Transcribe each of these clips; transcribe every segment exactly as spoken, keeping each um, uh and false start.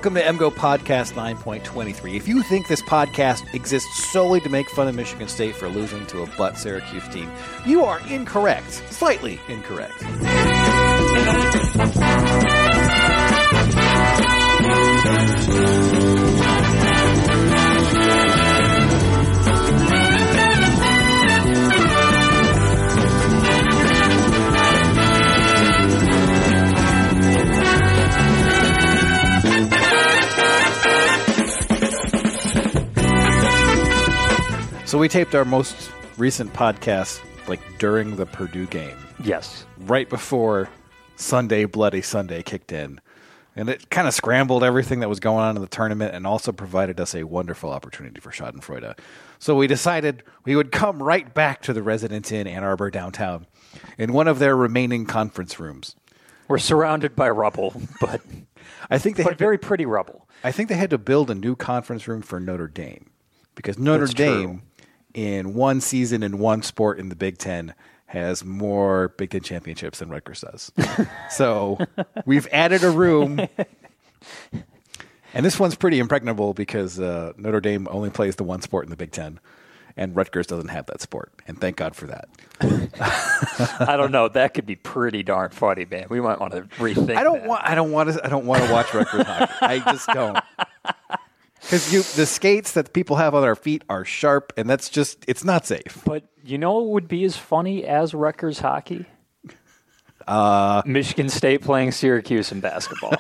Welcome to M G O Podcast nine point twenty-three. If you think this podcast exists solely to make fun of Michigan State for losing to a butt Syracuse team, you are incorrect. Slightly incorrect. So we taped our most recent podcast like during the Purdue game. Yes. Right before Sunday Bloody Sunday kicked in. And it kind of scrambled everything that was going on in the tournament and also provided us a wonderful opportunity for Schadenfreude. So we decided we would come right back to the Residence Inn Ann Arbor downtown in one of their remaining conference rooms. We're surrounded by rubble, but I think they but had very to, pretty rubble. I think they had to build a new conference room for Notre Dame because Notre That's Dame true. in one season in one sport in the Big Ten has more Big Ten championships than Rutgers does. So we've added a room. And this one's pretty impregnable because uh, Notre Dame only plays the one sport in the Big Ten, and Rutgers doesn't have that sport. And thank God for that. I don't know. That could be pretty darn funny, man. We might want to rethink I don't that. want. I don't want to. I don't want to watch Rutgers hockey. I just don't. Because you, the skates that people have on their feet are sharp, and that's just, it's not safe. But you know what would be as funny as Rutgers hockey? Uh, Michigan State playing Syracuse in basketball.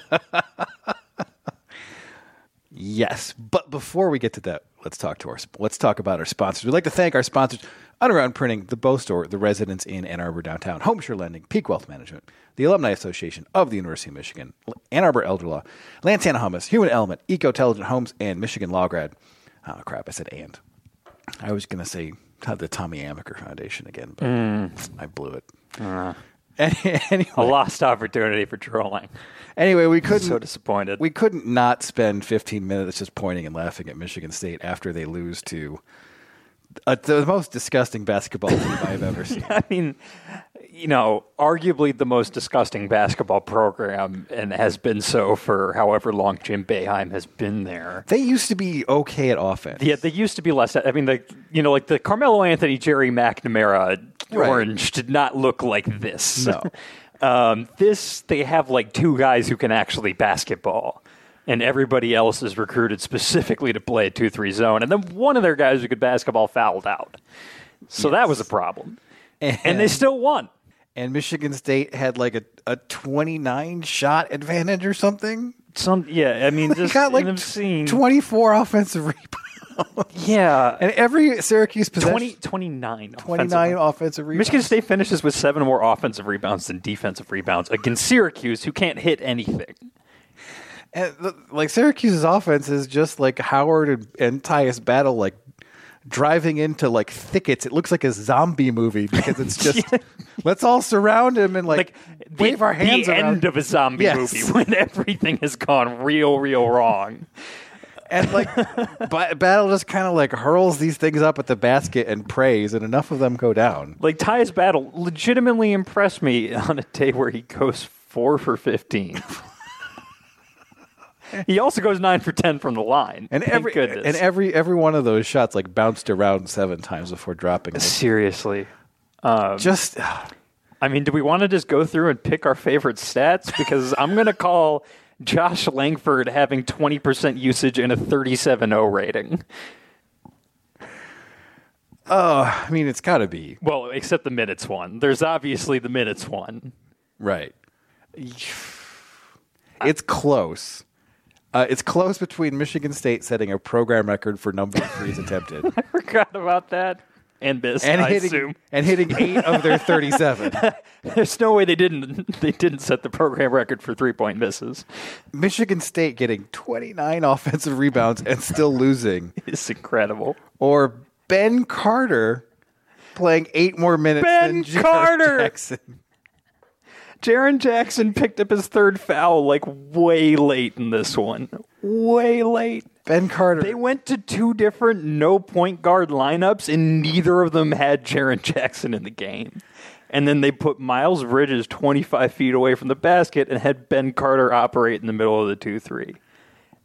Yes. But before we get to that, let's talk to our, let's talk about our sponsors. We'd like to thank our sponsors, Underground Printing, The Bow Store, The Residence Inn Ann Arbor Downtown, Homeshare Lending, Peak Wealth Management, the Alumni Association of the University of Michigan, Ann Arbor Elder Law, Lantana Hummus, Human Element, Eco-Intelligent Homes, and Michigan Law Grad. Oh, crap, I said and. I was going to say the Tommy Amaker Foundation again, but mm. I blew it. Uh, anyway, a lost opportunity for trolling. Anyway, we couldn't. So disappointed. We couldn't not spend fifteen minutes just pointing and laughing at Michigan State after they lose to uh, the most disgusting basketball team I've ever seen. I mean, you know, arguably the most disgusting basketball program, and has been so for however long Jim Boeheim has been there. They used to be okay at offense. Yeah, they used to be less. I mean, the you know, like the Carmelo Anthony, Jerry McNamara Right. orange did not look like this. No. um, this, they have like two guys who can actually basketball, and everybody else is recruited specifically to play a two three zone. And then one of their guys who could basketball fouled out. So Yes. that was a problem. And, And they still won. And Michigan State had like a, a twenty-nine shot advantage or something. Some, yeah, I mean, They just got like an obscene. twenty-four offensive rebounds. Yeah. And every Syracuse possession, twenty, twenty-nine. twenty-nine offensive. offensive rebounds. Michigan State finishes with seven more offensive rebounds than defensive rebounds against Syracuse, who can't hit anything. And the, like Syracuse's offense is just like Howard and, and Tyus Battle, like driving into like thickets. It looks like a zombie movie because it's just Yeah. let's all surround him and like, Like wave the, our hands the around. end of a zombie Yes. movie when everything has gone real, real wrong. And like ba- Battle just kind of like hurls these things up at the basket and prays, and enough of them go down. Like Tyus Battle legitimately impressed me on a day where he goes four for fifteen. He also goes nine for ten from the line. And Thank every goodness. and every every one of those shots like bounced around seven times before dropping. Like, Seriously. Um, just I mean, do we want to just go through and pick our favorite stats? Because I'm going to call Josh Langford having twenty percent usage and a thirty-seven oh rating. oh, I mean, it's got to be Well, except the minutes one. There's obviously the minutes one. right. It's close. Uh, it's close between Michigan State setting a program record for number of threes attempted I forgot about that. And this, and I hitting assume. and hitting eight of their thirty-seven. There's no way they didn't they didn't set the program record for three-point misses. Michigan State getting twenty-nine offensive rebounds and still losing. It's incredible. Or Ben Carter playing eight more minutes Ben than Jared Carter! Jackson. Jaren Jackson picked up his third foul like way late in this one. Way late. Ben Carter. They went to two different no point guard lineups, and neither of them had Jaren Jackson in the game. And then they put Miles Bridges twenty-five feet away from the basket and had Ben Carter operate in the middle of the two three.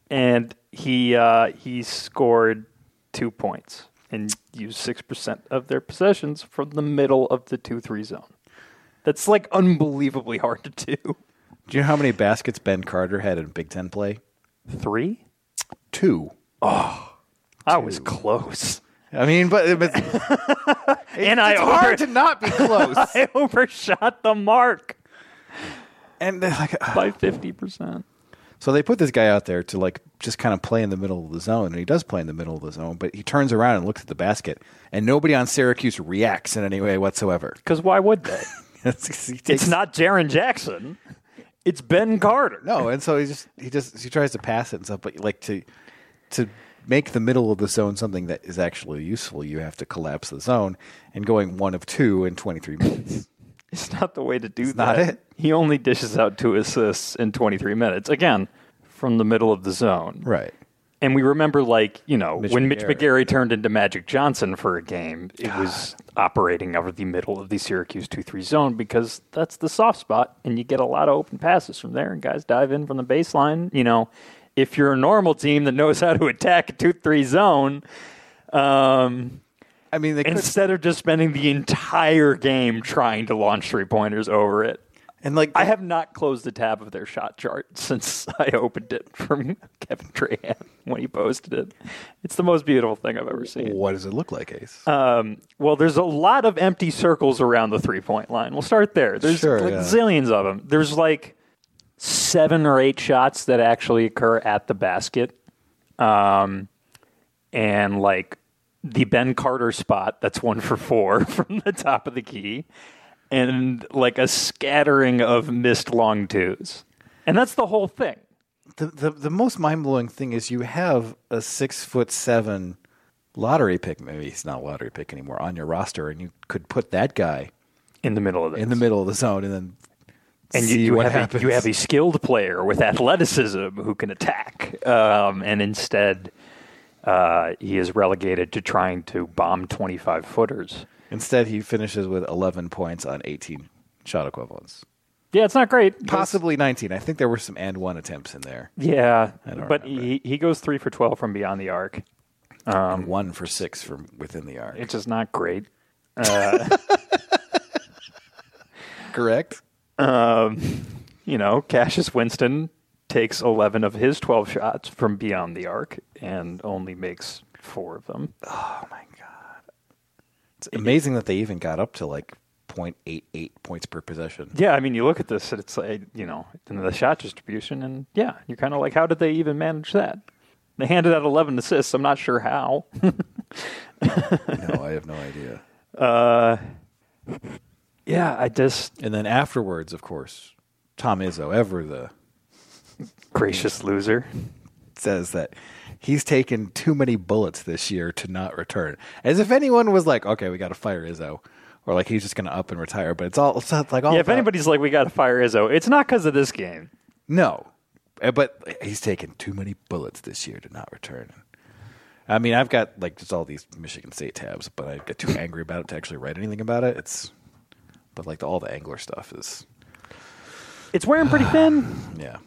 and he uh, he scored two points and used six percent of their possessions from the middle of the two three zone. That's like unbelievably hard to do. Do you know how many baskets Ben Carter had in Big Ten play? Three? Two. Oh, I was close. I mean, but, but and I it's over, hard to not be close. I overshot the mark And they're like, uh, by fifty percent. so they put this guy out there to like just kind of play in the middle of the zone, and he does play in the middle of the zone, but he turns around and looks at the basket, and nobody on Syracuse reacts in any way whatsoever. Because why would they? He takes- It's not Jaren Jackson. It's Ben Carter. No, and so he just he just he tries to pass it and stuff, but like to to make the middle of the zone something that is actually useful, you have to collapse the zone, and going one of two in twenty-three minutes. It's not the way to do It's that. not it. He only dishes out two assists in twenty-three minutes. Again, from the middle of the zone. Right. And we remember, like, you know, Mitch when Mitch McGarry. McGarry turned into Magic Johnson for a game, it was operating out of the middle of the Syracuse two three zone because that's the soft spot, and you get a lot of open passes from there, and guys dive in from the baseline. You know, if you're a normal team that knows how to attack a two three zone, um, I mean, they could, instead of just spending the entire game trying to launch three-pointers over it. and like I have not closed the tab of their shot chart since I opened it from Kevin Trahan when he posted it. It's the most beautiful thing I've ever seen. what does it look like, Ace? Um, well, there's a lot of empty circles around the three-point line. We'll start there. There's Sure, like yeah. zillions of them. There's like seven or eight shots that actually occur at the basket. Um, and like the Ben Carter spot, that's one for four from the top of the key. And like a scattering of missed long twos. And that's the whole thing. The, the the most mind blowing thing is you have a six foot seven lottery pick. Maybe he's not a lottery pick anymore on your roster, and you could put that guy In the middle of this. in the middle of the zone, and then and you, see you, what have happens. a, you have a skilled player with athleticism who can attack. Um, and instead, uh, he is relegated to trying to bomb twenty-five footers. Instead, he finishes with eleven points on eighteen shot equivalents, Yeah, it's not great. possibly nineteen. I think there were some and one attempts in there, Yeah, I don't but remember. he, he goes three for twelve from beyond the arc. and one for six from within the arc. It's just not great. Correct. You know, Cassius Winston takes eleven of his twelve shots from beyond the arc and only makes four of them. Oh my god, it's amazing that they even got up to like point eight eight points per possession. Yeah, I mean, you look at this, and it's like, you know, and the shot distribution, and yeah, you're kind of like, how did they even manage that? They handed out eleven assists. I'm not sure how. No, I have no idea. Uh, yeah, I just And then afterwards, of course, Tom Izzo, ever the gracious loser. says that he's taken too many bullets this year to not return. As if anyone was like, okay, we got to fire Izzo. Or like he's just going to up and retire. But it's all, it's not like all Yeah, if about- anybody's like, we got to fire Izzo, it's not because of this game. No. Uh, But he's taken too many bullets this year to not return. I mean, I've got like just all these Michigan State tabs, but I get too angry about it to actually write anything about it. It's, but like the, all the Angler stuff is, It's wearing pretty thin. yeah.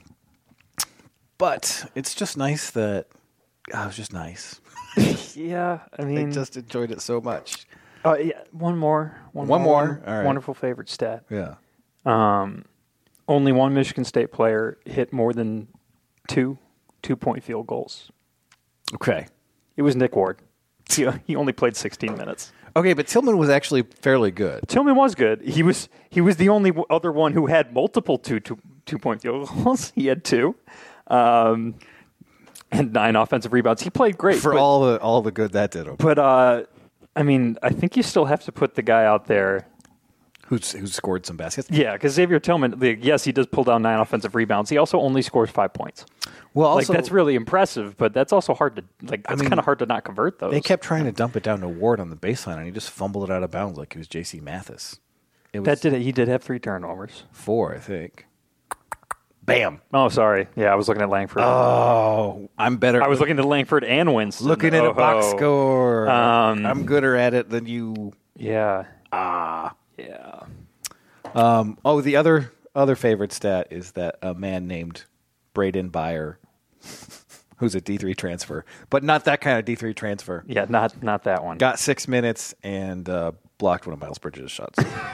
But it's just nice that, oh, it was just nice. Yeah, I I mean, just enjoyed it so much. uh, yeah, one more, one, One more, more? All right. wonderful favorite stat. Yeah. Um, only one Michigan State player hit more than two two-point field goals. Okay. It was Nick Ward. He, he only played sixteen minutes. Okay, but Tillman was actually fairly good. Tillman was good. He was he was the only w- other one who had multiple two two two point field goals. He had two, um, and nine offensive rebounds. He played great For but, all the all the good that did him. But uh, I mean, I think you still have to put the guy out there. Who's who scored some baskets? Yeah, because Xavier Tillman, like, yes, he does pull down nine offensive rebounds. He also only scores five points. Well, Like also that's really impressive, but that's also hard to like. That's mean, kind of hard to not convert those. they kept trying to dump it down to Ward on the baseline, and he just fumbled it out of bounds like he was J C Mathis. It was that did it. He did have three turnovers. four, I think. Bam. Oh, sorry. Yeah, I was looking at Langford. Oh, I'm better. I was looking at Langford and Winston. looking at a Oh, box ho. score. Um, I'm gooder at it than you. Yeah. Ah. Yeah. Um, oh, the other other favorite stat is that a man named Braden Byer, who's a D three transfer, but not that kind of D three transfer. Yeah, not not that one. Got six minutes and uh, blocked one of Miles Bridges' shots.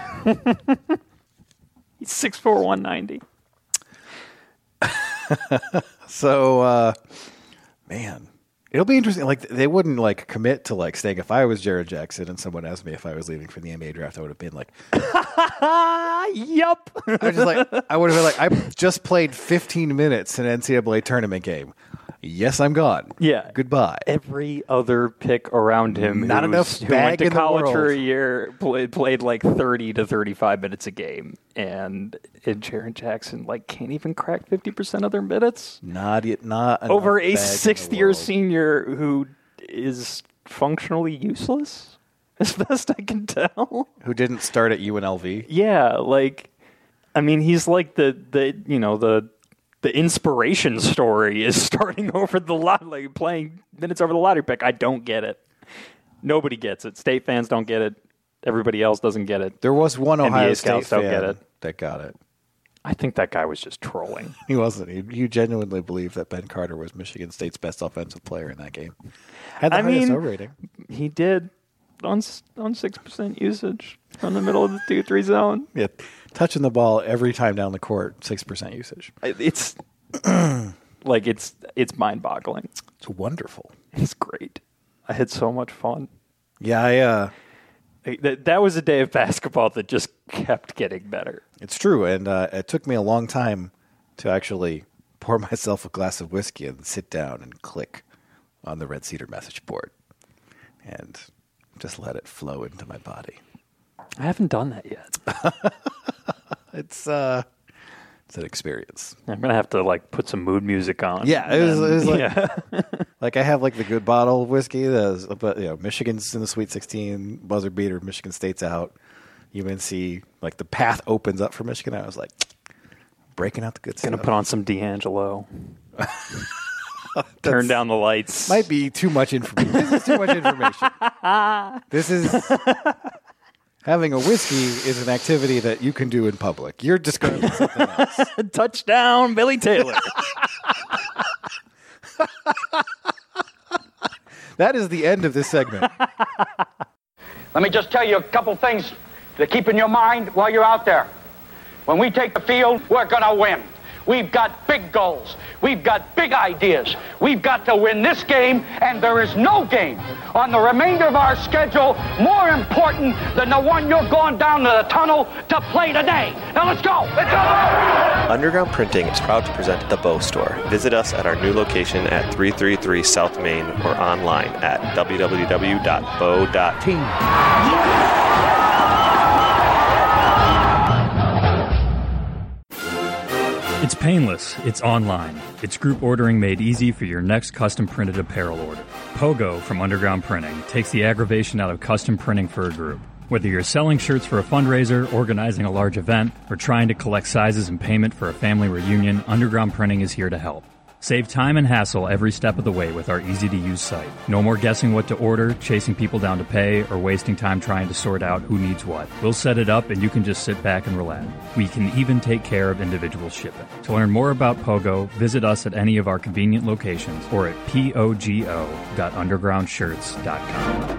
He's six four, one ninety. So, uh, man, it'll be interesting. Like, they wouldn't like commit to like staying. If I was Jared Jackson and someone asked me if I was leaving for the N B A draft, I would have been like, "Yup." I was just like, I would have been like, I just played fifteen minutes in an N C double A tournament game. Yes, I'm gone. Yeah. Goodbye. Every other pick around him Not who's- enough who bag went to in the college for world. a year played, played like thirty to thirty-five minutes a game. And, and Jared Jackson like can't even crack fifty percent of their minutes. Not yet. Not enough Over bag a in the sixth-year world. senior who is functionally useless, as best I can tell. Who didn't start at U N L V. Yeah, like, I mean, he's like the, the you know, the the inspiration story is starting over the lot, like playing minutes over the lottery pick. I don't get it. Nobody gets it. State fans don't get it. Everybody else doesn't get it. There was one N B A Ohio State scouts don't fan get it. that got it. I think that guy was just trolling. He wasn't. He, he genuinely believed that Ben Carter was Michigan State's best offensive player in that game. Had the I highest mean, O rating. He did on s- on six percent usage from the middle of the two three zone. Yeah, touching the ball every time down the court, six percent usage. It's like it's it's mind boggling. It's wonderful. It's great. I had so much fun. Yeah, I, uh, That that was a day of basketball that just kept getting better. it's true. And uh, it took me a long time to actually pour myself a glass of whiskey and sit down and click on the Red Cedar message board and just let it flow into my body. I haven't done that yet. It's uh, it's an experience. I'm gonna have to like put some mood music on. Yeah, it was, it was like, yeah. like I have like the good bottle of whiskey. That's, but you know, Michigan's in the Sweet sixteen, buzzer beater. Michigan State's out. U N C, like the path opens up for Michigan. I was like breaking out the good Gonna stuff. put on some D'Angelo. Turn down the lights. Might be too much information. This is too much information. This is having a whiskey is an activity that you can do in public. You're describing something else. Touchdown, Billy Taylor. That is the end of this segment. Let me just tell you a couple things to keep in your mind while you're out there. When we take the field, we're going to win. We've got big goals. We've got big ideas. We've got to win this game, and there is no game on the remainder of our schedule more important than the one you're going down to the tunnel to play today. Now let's go. Let's go. Underground Printing is proud to present The Bow Store. Visit us at our new location at three thirty-three South Main or online at w w w dot bow dot team. It's painless, it's online, it's group ordering made easy for your next custom printed apparel order. Pogo from Underground Printing takes the aggravation out of custom printing for a group. Whether you're selling shirts for a fundraiser, organizing a large event, or trying to collect sizes and payment for a family reunion, Underground Printing is here to help. Save time and hassle every step of the way with our easy-to-use site. No more guessing what to order, chasing people down to pay, or wasting time trying to sort out who needs what. We'll set it up and you can just sit back and relax. We can even take care of individual shipping. To learn more about Pogo, visit us at any of our convenient locations or at pogo dot underground shirts dot com.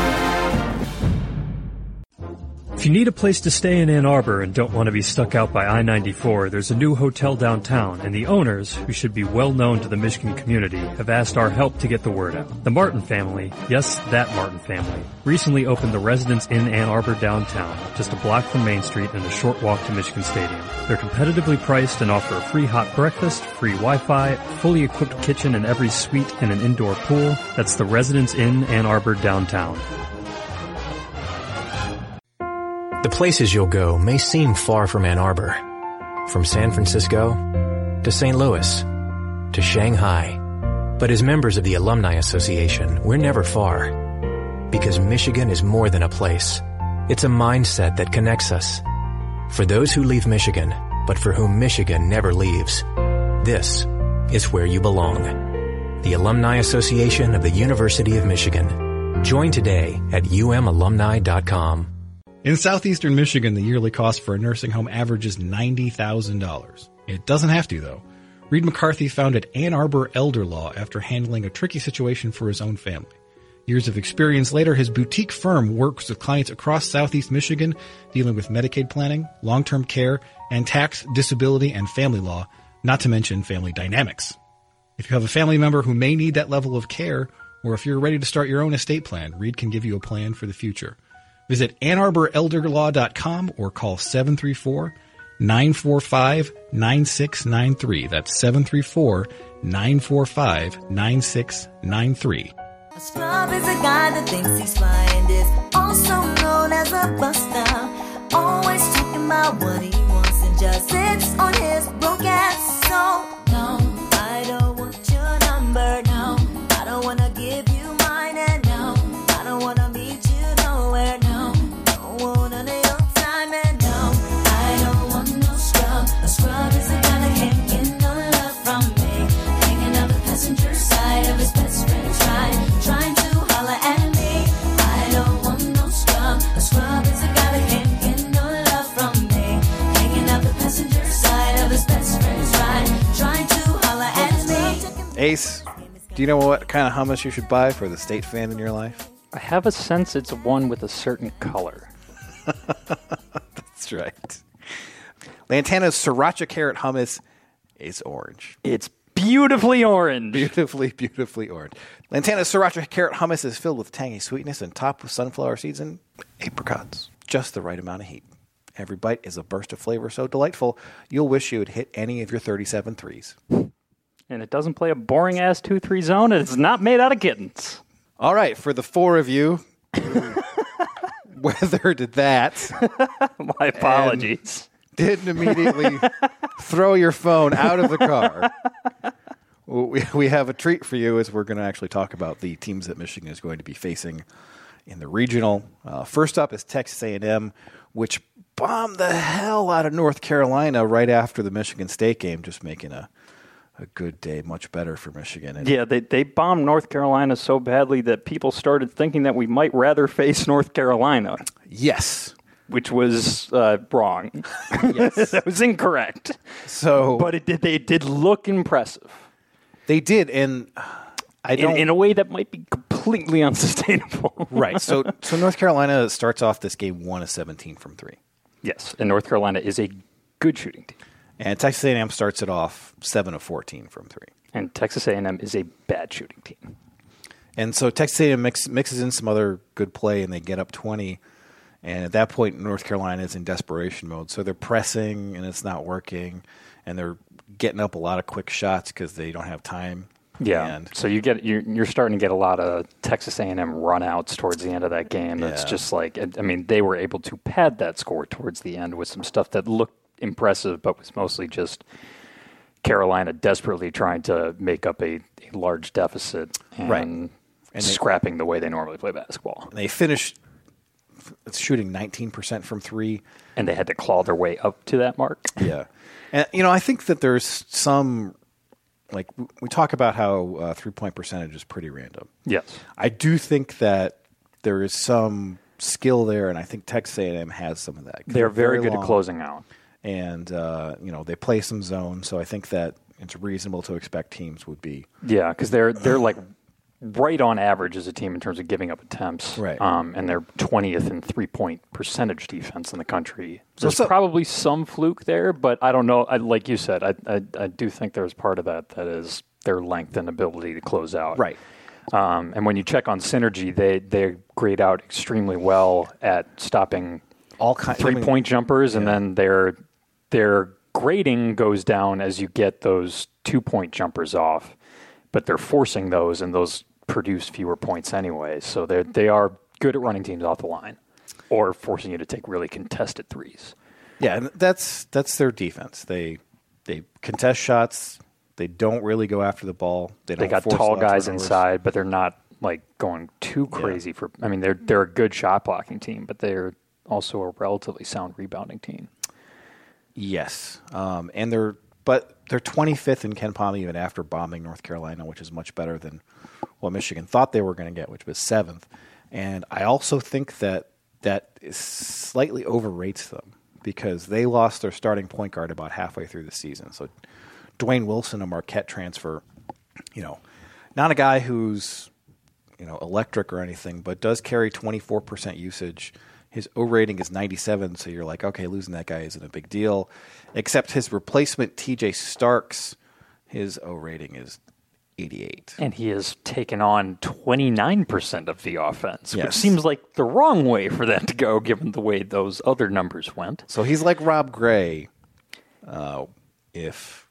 If you need a place to stay in Ann Arbor and don't want to be stuck out by I ninety-four, there's a new hotel downtown, and the owners, who should be well known to the Michigan community, have asked our help to get the word out. The Martin family, yes, that Martin family, recently opened the Residence Inn Ann Arbor downtown, just a block from Main Street and a short walk to Michigan Stadium. They're competitively priced and offer a free hot breakfast, free Wi-Fi, fully equipped kitchen in every suite, and an indoor pool. That's the Residence Inn Ann Arbor downtown. The places you'll go may seem far from Ann Arbor. From San Francisco to Saint Louis to Shanghai. But as members of the Alumni Association, we're never far. Because Michigan is more than a place. It's a mindset that connects us. For those who leave Michigan, but for whom Michigan never leaves, this is where you belong. The Alumni Association of the University of Michigan. Join today at u m alumni dot com. In southeastern Michigan, the yearly cost for a nursing home averages ninety thousand dollars. It doesn't have to, though. Reed McCarthy founded Ann Arbor Elder Law after handling a tricky situation for his own family. Years of experience later, his boutique firm works with clients across Southeast Michigan, dealing with Medicaid planning, long-term care, and tax, disability, and family law, not to mention family dynamics. If you have a family member who may need that level of care, or if you're ready to start your own estate plan, Reed can give you a plan for the future. Visit ann arbor elder law dot com or call seven three four, nine four five, nine six nine three. That's seven three four, nine four five, nine six nine three. A scrub is a guy that thinks he's fly and is also known as a buster. Always talking about what he wants and just sits on his broke ass. So, no, I don't want your number, no. I don't want to give you mine, and no, I don't want to meet you nowhere, no. Don't want none of your time, and no, I don't want no scrub. A scrub is a guy that can't get no love from me. Hanging out the passenger side of his best friend's ride. Trying to holler at me. I don't want no scrub. A scrub is a guy that can't get no love from me. Hanging out the passenger side of his best friend's ride. Trying to holler at me. Ace, do you know what kind of hummus you should buy for the state fan in your life? I have a sense it's one with a certain color. That's right. Lantana's Sriracha Carrot Hummus is orange. It's beautifully orange. Beautifully, beautifully orange. Lantana's Sriracha Carrot Hummus is filled with tangy sweetness and topped with sunflower seeds and apricots. Just the right amount of heat. Every bite is a burst of flavor so delightful, you'll wish you had hit any of your thirty-seven threes. And it doesn't play a boring-ass two three zone, and it's not made out of kittens. All right, for the four of you who weathered that. My apologies. Didn't immediately throw your phone out of the car. We, we have a treat for you as we're going to actually talk about the teams that Michigan is going to be facing in the regional. Uh, first up is Texas A and M, which bombed the hell out of North Carolina right after the Michigan State game, just making a, a good day much better for Michigan. And yeah, they, they bombed North Carolina so badly that people started thinking that we might rather face North Carolina. Yes. Which was uh, wrong. Yes. That was incorrect. So, but it did. They did look impressive. They did, and I don't in, in a way that might be completely unsustainable. Right. So, so North Carolina starts off this game one of seventeen from three. Yes, and North Carolina is a good shooting team. And Texas A and M starts it off seven of fourteen from three. And Texas A and M is a bad shooting team. And so Texas A and M mix, mixes in some other good play, and they get up twenty. And at that point, North Carolina is in desperation mode. So they're pressing, and it's not working. And they're getting up a lot of quick shots because they don't have time. Yeah. And so you get you're, you're starting to get a lot of Texas A and M runouts towards the end of that game. That's yeah. just like, I mean, they were able to pad that score towards the end with some stuff that looked impressive, but was mostly just Carolina desperately trying to make up a, a large deficit and, right. and they, scrapping the way they normally play basketball. They finished shooting nineteen percent from three. And they had to claw their way up to that mark. Yeah. And, you know, I think that there's some, like, we talk about how uh, three-point percentage is pretty random. Yes. I do think that there is some skill there, and I think Texas A and M has some of that. They're very, very good long, at closing out. And, uh, you know, they play some zone, so I think that it's reasonable to expect teams would be. Yeah, because they're, they're like right on average as a team in terms of giving up attempts. Right. Um, and they're twentieth in three-point percentage defense in the country. There's so, so, probably some fluke there, but I don't know. I, like you said, I, I I do think there's part of that that is their length and ability to close out. Right. Um, and when you check on Synergy, they, they grade out extremely well at stopping all kind, three-point I mean, jumpers, and yeah. then their their grading goes down as you get those two-point jumpers off. But they're forcing those, and those produce fewer points anyway. So they they are good at running teams off the line or forcing you to take really contested threes. Yeah, and that's that's their defense. They they contest shots. They don't really go after the ball. They, don't they got force tall guys turnovers. inside, but they're not like going too crazy yeah. for. I mean, they're they're a good shot blocking team, but they're also a relatively sound rebounding team. Yes, um, and they're but they're twenty-fifth in Ken Palm even after bombing North Carolina, which is much better than what Michigan thought they were going to get, which was seventh. And I also think that that is slightly overrates them because they lost their starting point guard about halfway through the season. So Dwayne Wilson, a Marquette transfer, you know, not a guy who's, you know, electric or anything, but does carry twenty-four percent usage. His O rating is ninety-seven, so you're like, okay, losing that guy isn't a big deal. Except his replacement, T J Starks, his O rating is eighty-eight. And he has taken on twenty-nine percent of the offense, Yes. which seems like the wrong way for that to go, given the way those other numbers went. So he's like Rob Gray uh, if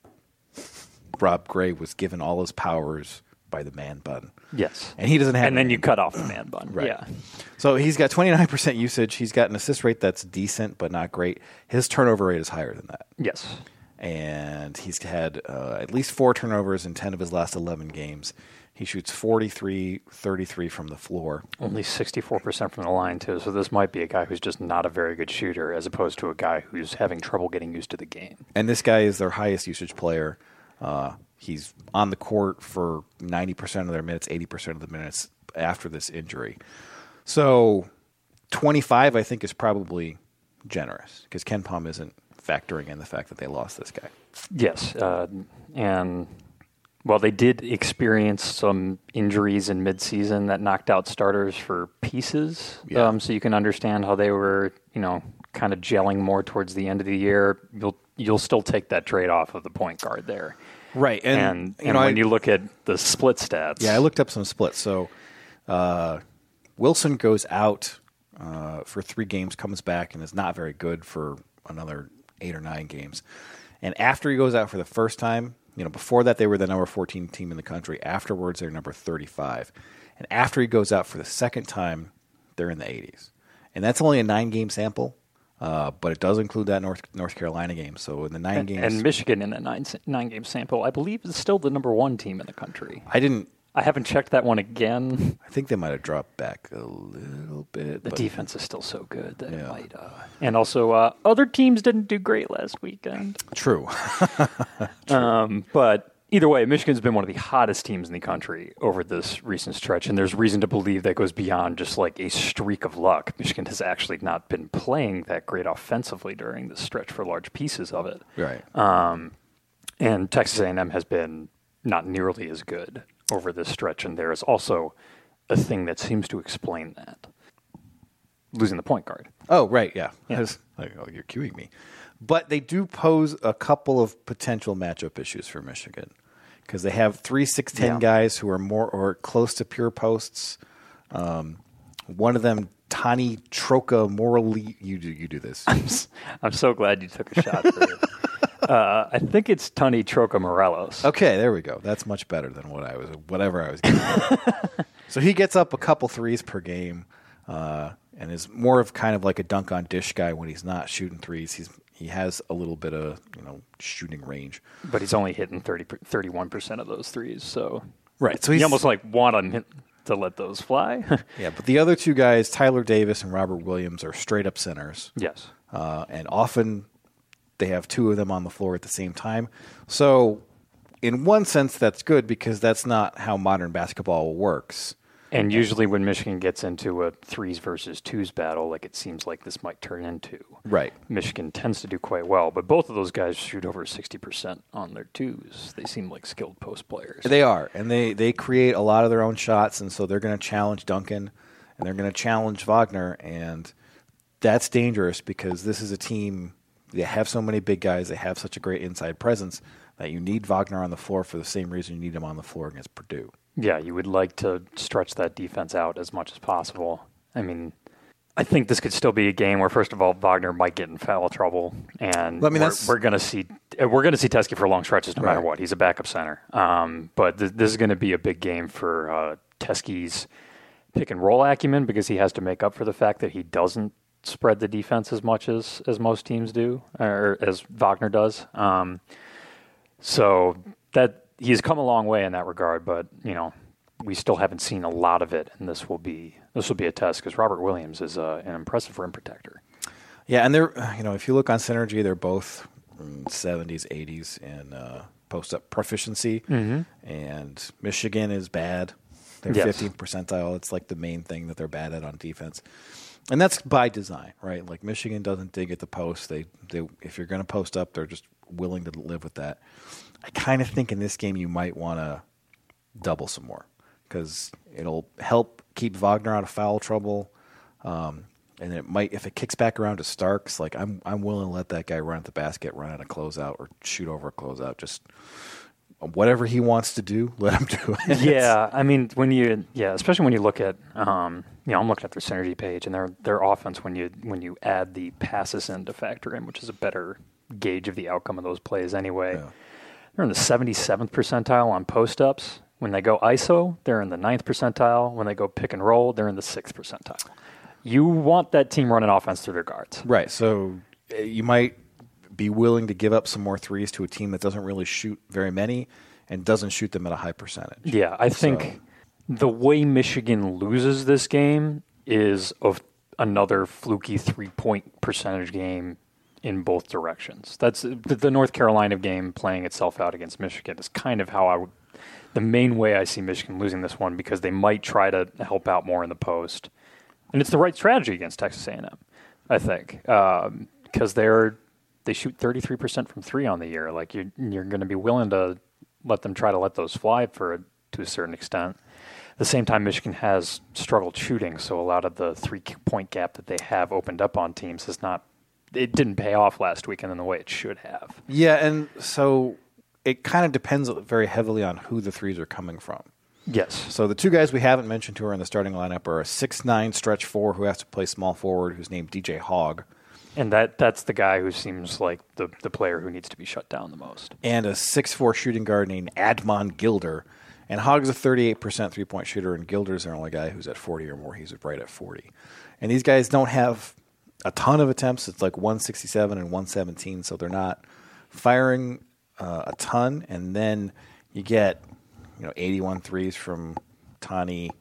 Rob Gray was given all his powers by the man bun. Yes. And he doesn't have And then any. you cut off the man bun. Right. Yeah. So he's got twenty-nine percent usage. He's got an assist rate that's decent but not great. His turnover rate is higher than that. Yes. And he's had uh, at least four turnovers in ten of his last eleven games. He shoots forty-three thirty-three from the floor. Only sixty-four percent from the line, too. So this might be a guy who's just not a very good shooter as opposed to a guy who's having trouble getting used to the game. And this guy is their highest usage player. Uh, he's on the court for ninety percent of their minutes, eighty percent of the minutes after this injury. So twenty-five, I think, is probably generous because Ken Pom isn't factoring in the fact that they lost this guy. Yes. Uh, and, well, they did experience some injuries in midseason that knocked out starters for pieces. Yeah. Um, so you can understand how they were, you know, kind of gelling more towards the end of the year. You'll you'll still take that trade off of the point guard there. Right. And, And, you and know, when I- you look at the split stats. Yeah, I looked up some splits. So uh, Wilson goes out uh, for three games, comes back, and is not very good for another eight or nine games. And after he goes out for the first time, you know, before that they were the number fourteen team in the country. Afterwards, they're number thirty-five. And after he goes out for the second time, they're in the eighties. And that's only a nine-game sample, uh, but it does include that North North Carolina game. So in the nine and, games, and Michigan in that nine nine game sample, I believe, is still the number one team in the country. I didn't. I haven't checked that one again. I think they might have dropped back a little bit. The but- defense is still so good that it Yeah. might. Uh, and also, uh, other teams didn't do great last weekend. True. Um, but either way, Michigan's been one of the hottest teams in the country over this recent stretch, and there's reason to believe that goes beyond just like a streak of luck. Michigan has actually not been playing that great offensively during this stretch for large pieces of it. Right. Um, and Texas A and M has been not nearly as good over this stretch, and there is also a thing that seems to explain that. Losing the point guard. Oh, right, yeah. Yeah. I was like, oh, you're cueing me. But they do pose a couple of potential matchup issues for Michigan because they have three six ten Yeah. guys who are more or close to pure posts. Um, one of them, Tani Troca Morley. You do you do this? I'm so glad you took a shot for it. Uh, I think it's Tani Troca Morelos. Okay, there we go. That's much better than what I was, whatever I was getting. So he gets up a couple threes per game, uh, and is more of kind of like a dunk on dish guy when he's not shooting threes. He's he has a little bit of you know shooting range, But he's only hitting thirty, thirty-one percent of those threes, so right? So you he's almost like want him to let those fly. yeah. But the other two guys, Tyler Davis and Robert Williams, are straight up centers. Yes. Uh, and often they have two of them on the floor at the same time. So, in one sense, that's good because that's not how modern basketball works. And usually when Michigan gets into a threes versus twos battle, like it seems like this might turn into, Right. Michigan tends to do quite well. But both of those guys shoot over sixty percent on their twos. They seem like skilled post players. They are, and they, they create a lot of their own shots, and so they're going to challenge Duncan, and they're going to challenge Wagner, and that's dangerous because this is a team they have so many big guys, they have such a great inside presence that you need Wagner on the floor for the same reason you need him on the floor against Purdue. Yeah, you would like to stretch that defense out as much as possible. I mean, I think this could still be a game where, first of all, Wagner might get in foul trouble, and Well, I mean, we're, that's- we're going to see we're going to see Teskey for long stretches no matter Right. what. He's a backup center, um, but th- this is going to be a big game for uh, Teskey's pick and roll acumen because he has to make up for the fact that he doesn't spread the defense as much as, as most teams do, or as Wagner does. Um, so that he's come a long way in that regard, but you know we still haven't seen a lot of it, and this will be this will be a test because Robert Williams is uh, an impressive rim protector. Yeah, and they're you know if you look on Synergy, they're both in seventies, eighties in uh, post up proficiency, Mm-hmm. and Michigan is bad. They're Yes. fifteenth percentile. It's like the main thing that they're bad at on defense. And that's by design, right? Like Michigan doesn't dig at the post. They, they if you're going to post up, they're just willing to live with that. I kind of think in this game you might want to double some more because it'll help keep Wagner out of foul trouble. Um, and it might, if it kicks back around to Starks, like I'm, I'm willing to let that guy run at the basket, run at a closeout, or shoot over a closeout. Just whatever he wants to do, let him do it. Yeah, I mean, when you, yeah, especially when you look at, um, you know, I'm looking at their synergy page and their their offense when you when you add the passes in to factor in, which is a better gauge of the outcome of those plays anyway. Yeah. They're in the seventy-seventh percentile on post-ups. When they go I S O, they're in the ninth percentile. When they go pick and roll, they're in the sixth percentile. You want that team running offense through their guards. Right. So you might be willing to give up some more threes to a team that doesn't really shoot very many and doesn't shoot them at a high percentage. Yeah, I think so. The way Michigan loses this game is of another fluky three-point percentage game in both directions. That's the, the North Carolina game playing itself out against Michigan is kind of how I would, the main way I see Michigan losing this one, because they might try to help out more in the post. And it's the right strategy against Texas A and M, I think, because um, they're they shoot thirty-three percent from three on the year. Like you're you're going to be willing to let them try to let those fly for a, to a certain extent. At the same time, Michigan has struggled shooting, so a lot of the three-point gap that they have opened up on teams is not. It didn't pay off last weekend in the way it should have. Yeah, and so it kind of depends very heavily on who the threes are coming from. Yes. So the two guys we haven't mentioned who are in the starting lineup are a six nine stretch four who has to play small forward who's named D J Hogg. And that that's the guy who seems like the, the player who needs to be shut down the most. And a six four shooting guard named Admon Gilder. And Hogg's a thirty-eight percent three-point shooter, and Gilder's the only guy who's at forty or more. He's right at forty. And these guys don't have a ton of attempts. It's like one sixty-seven and one seventeen, so they're not firing uh, a ton. And then you get, you know, eighty-one threes from Tani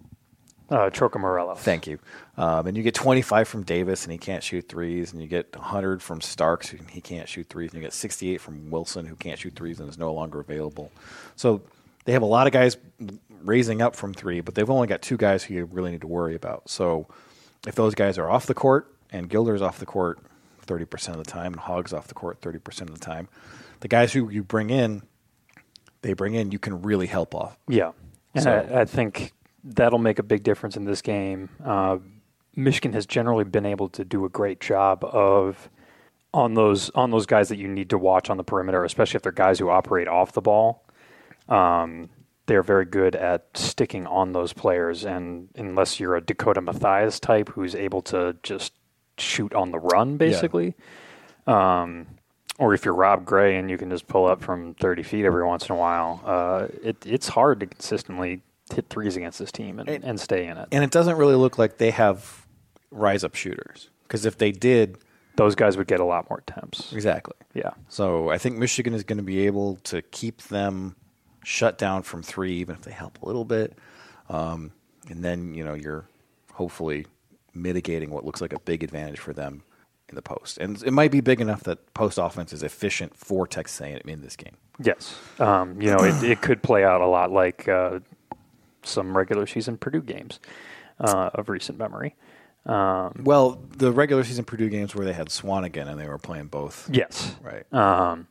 uh, Chocomorello. Thank you. Um, and you get twenty-five from Davis, and he can't shoot threes. And you get one hundred from Starks, who he can't shoot threes. And you get sixty-eight from Wilson, who can't shoot threes and is no longer available. So they have a lot of guys raising up from three, but they've only got two guys who you really need to worry about. So if those guys are off the court, and Gilder's off the court thirty percent of the time, and Hogg's off the court thirty percent of the time, the guys who you bring in, they bring in, you can really help off. Yeah. And so, I, I think that'll make a big difference in this game. Uh, Michigan has generally been able to do a great job of on those on those guys that you need to watch on the perimeter, especially if they're guys who operate off the ball. Um, they're very good at sticking on those players, and unless you're a Dakota Mathias type who's able to just shoot on the run, basically, yeah. um, or if you're Rob Gray and you can just pull up from thirty feet every once in a while, uh, it, it's hard to consistently hit threes against this team and, and, and stay in it. And it doesn't really look like they have rise-up shooters, because if they did, those guys would get a lot more attempts. Exactly. Yeah. So I think Michigan is going to be able to keep them shut down from three, even if they help a little bit. Um, and then, you know, you're hopefully mitigating what looks like a big advantage for them in the post. And it might be big enough that post offense is efficient for Texas A and M in this game. Yes. Um, you know, it, it could play out a lot like uh, some regular season Purdue games uh, of recent memory. Um, well, the regular season Purdue games where they had Swanigan and they were playing both. Yes. Right. Um,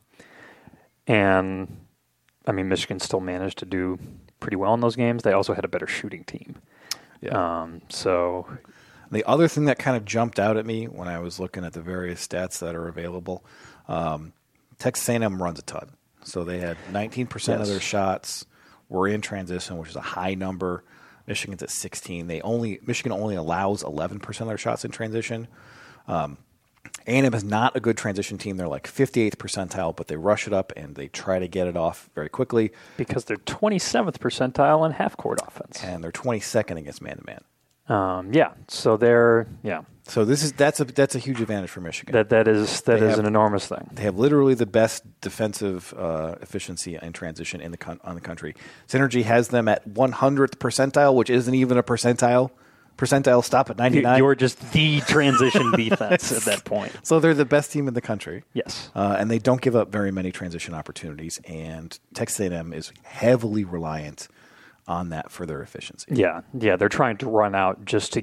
and, I mean, Michigan still managed to do pretty well in those games. They also had a better shooting team. Yeah. Um, so the other thing that kind of jumped out at me when I was looking at the various stats that are available, um, Texas A and M runs a ton. So they had nineteen percent yes. of their shots were in transition, which is a high number. Michigan's at sixteen. They only Michigan only allows eleven percent of their shots in transition. Um, A and M is not a good transition team. They're like fifty-eighth percentile, but they rush it up and they try to get it off very quickly. Because they're twenty-seventh percentile in half-court offense. And they're twenty-second against man-to-man. Um, yeah, so they're yeah. So this is that's a that's a huge advantage for Michigan. That that is that they is have, an enormous thing. They have literally the best defensive uh, efficiency in transition in the con- on the country. Synergy has them at one hundredth percentile, which isn't even a percentile. Percentile stop at ninety-nine. You're just the transition defense at that point. So they're the best team in the country. Yes, uh, and they don't give up very many transition opportunities. And Texas A and M is heavily reliant on that for their efficiency. Yeah, yeah, they're trying to run out just to get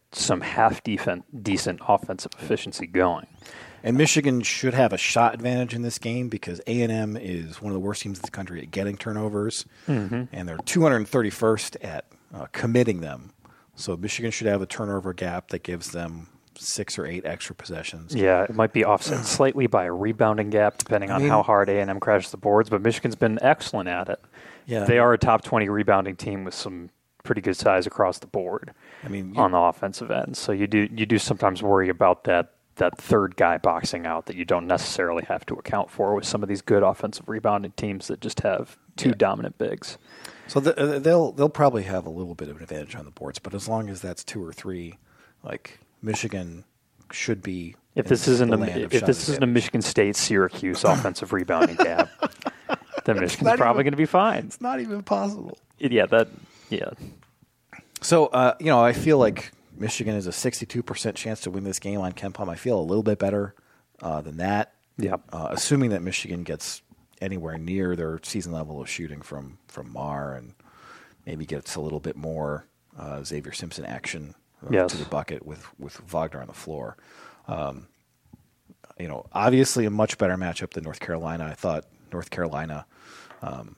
some half defen- decent offensive efficiency going. And Michigan should have a shot advantage in this game because A and M is one of the worst teams in the country at getting turnovers, mm-hmm. and they're two hundred thirty-first at uh, committing them. So Michigan should have a turnover gap that gives them six or eight extra possessions. Yeah, it might be offset slightly by a rebounding gap depending on I mean, how hard A and M crashes the boards, but Michigan's been excellent at it. Yeah, they are a top twenty rebounding team with some pretty good size across the board. I mean, on the offensive end. So you do you do sometimes worry about that that third guy boxing out that you don't necessarily have to account for with some of these good offensive rebounding teams that just have two yeah. dominant bigs. So the, they'll they'll probably have a little bit of an advantage on the boards, but as long as that's two or three, like Michigan should be. If this isn't a if this isn't a Michigan State Syracuse offensive rebounding gap, then Michigan's probably going to be fine. It's not even possible. Yeah, that yeah. So uh, you know, I feel like Michigan is a sixty-two percent chance to win this game on KenPom. I feel a little bit better uh, than that. Yeah. Uh, assuming that Michigan gets anywhere near their season level of shooting from, from Marr and maybe gets a little bit more uh, Xavier Simpson action uh, yes. to the bucket with, with Wagner on the floor. Um, you know, obviously a much better matchup than North Carolina. I thought North Carolina um,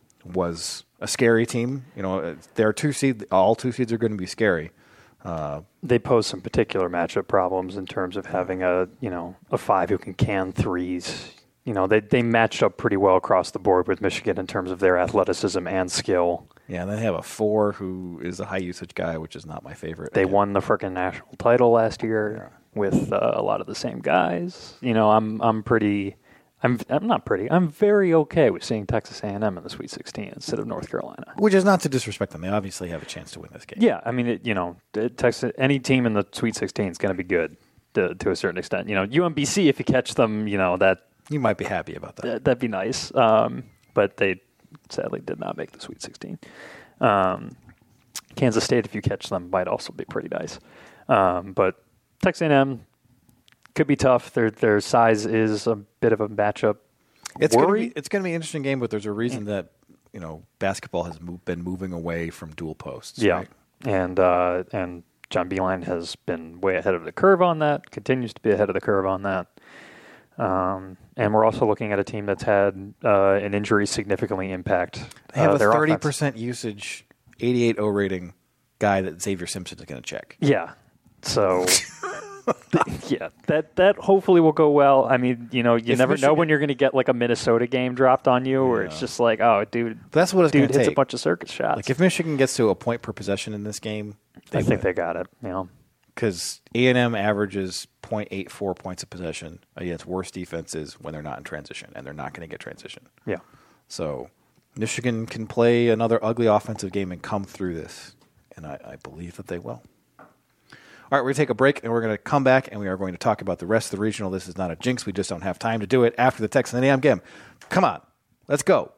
was a scary team. You know, there are two seeds. All two seeds are going to be scary. Uh, they pose some particular matchup problems in terms of having a you know a five who can can threes. You know, they they matched up pretty well across the board with Michigan in terms of their athleticism and skill. Yeah, and they have a four who is a high usage guy, which is not my favorite. They Again. won the frickin' national title last year yeah. with uh, a lot of the same guys. You know, I'm I'm pretty. I'm I'm not pretty. I'm very okay with seeing Texas A and M in the Sweet sixteen instead of North Carolina. Which is not to disrespect them. They obviously have a chance to win this game. Yeah, I mean, it, you know, Texas. Any team in the Sweet sixteen is going to be good to, to a certain extent. You know, U M B C, if you catch them, you know that you might be happy about that. Th- that'd be nice. Um, but they sadly did not make the Sweet sixteen. Um, Kansas State, if you catch them, might also be pretty nice. Um, but Texas A and M. Could be tough. Their their size is a bit of a matchup. It's going to be it's going to be an interesting game, but there's a reason that you know basketball has moved, been moving away from dual posts. Yeah, right? and uh, and John Beilein has been way ahead of the curve on that. Continues to be ahead of the curve on that. Um, and we're also looking at a team that's had uh, an injury significantly impact. They have uh, a their thirty offense. percent usage, eighty-eight O rating guy that Xavier Simpson is going to check. Yeah, so. yeah, that that hopefully will go well. I mean, you know, you if never Michigan, know when you're going to get like a Minnesota game dropped on you, where yeah. it's just like, oh, dude, that's what it's dude hits take. a bunch of circus shots. Like if Michigan gets to a point per possession in this game, I think win. they got it. You know, because A and M averages zero point eight four points of possession against worse defenses when they're not in transition, and they're not going to get transition. Yeah, so Michigan can play another ugly offensive game and come through this, and I, I believe that they will. All right, we're going to take a break, and we're going to come back, and we are going to talk about the rest of the regional. This is not a jinx. We just don't have time to do it after the Texas A and M game. Come on. Let's go.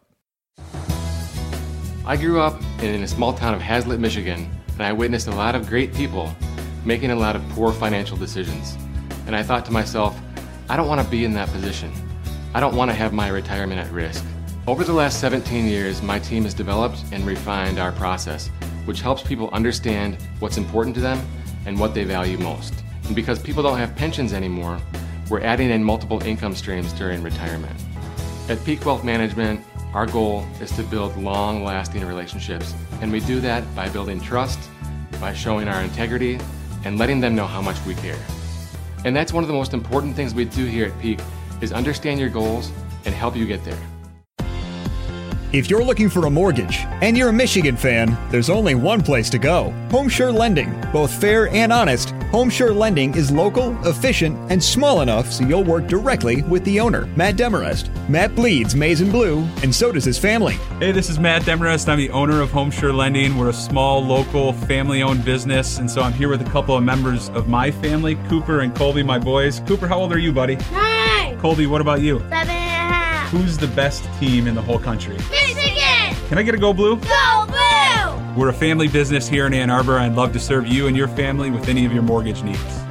I grew up in a small town of Hazlet, Michigan, and I witnessed a lot of great people making a lot of poor financial decisions. And I thought to myself, I don't want to be in that position. I don't want to have my retirement at risk. Over the last seventeen years, my team has developed and refined our process, which helps people understand what's important to them and what they value most. And because people don't have pensions anymore, we're adding in multiple income streams during retirement. At Peak Wealth Management, our goal is to build long-lasting relationships, and we do that by building trust, by showing our integrity, and letting them know how much we care. And that's one of the most important things we do here at Peak, is understand your goals and help you get there. If you're looking for a mortgage and you're a Michigan fan, there's only one place to go. HomeSure Lending. Both fair and honest, HomeSure Lending is local, efficient, and small enough so you'll work directly with the owner, Matt Demarest. Matt bleeds maize and blue, and so does his family. Hey, this is Matt Demarest. I'm the owner of HomeSure Lending. We're a small, local, family-owned business, and so I'm here with a couple of members of my family, Cooper and Colby, my boys. Cooper, how old are you, buddy? Nine. Colby, what about you? Seven and a half. Who's the best team in the whole country? Michigan! Can I get a Go Blue? Go Blue! We're a family business here in Ann Arbor. I'd love to serve you and your family with any of your mortgage needs.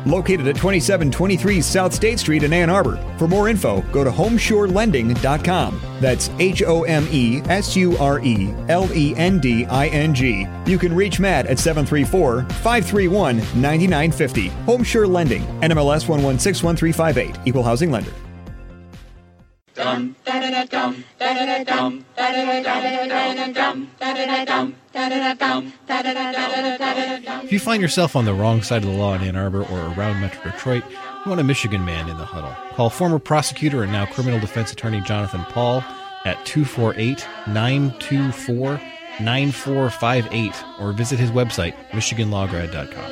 located at twenty-seven twenty-three South State Street in Ann Arbor. For more info, go to homeshore lending dot com. That's H O M E S U R E L E N D I N G. You can reach Matt at seven three four, five three one, nine nine five zero. Homeshore Lending, N M L S one one six one three five eight, Equal Housing Lender. Dum da da da dum da da da dum da da da dum da da da dum da da da dum da da da dum da da da dum. If you find yourself on the wrong side of the law in Ann Arbor or around Metro Detroit, you want a Michigan man in the huddle. Call former prosecutor and now criminal defense attorney Jonathan Paul at two four eight, nine two four, nine four five eight or visit his website, michigan law grad dot com.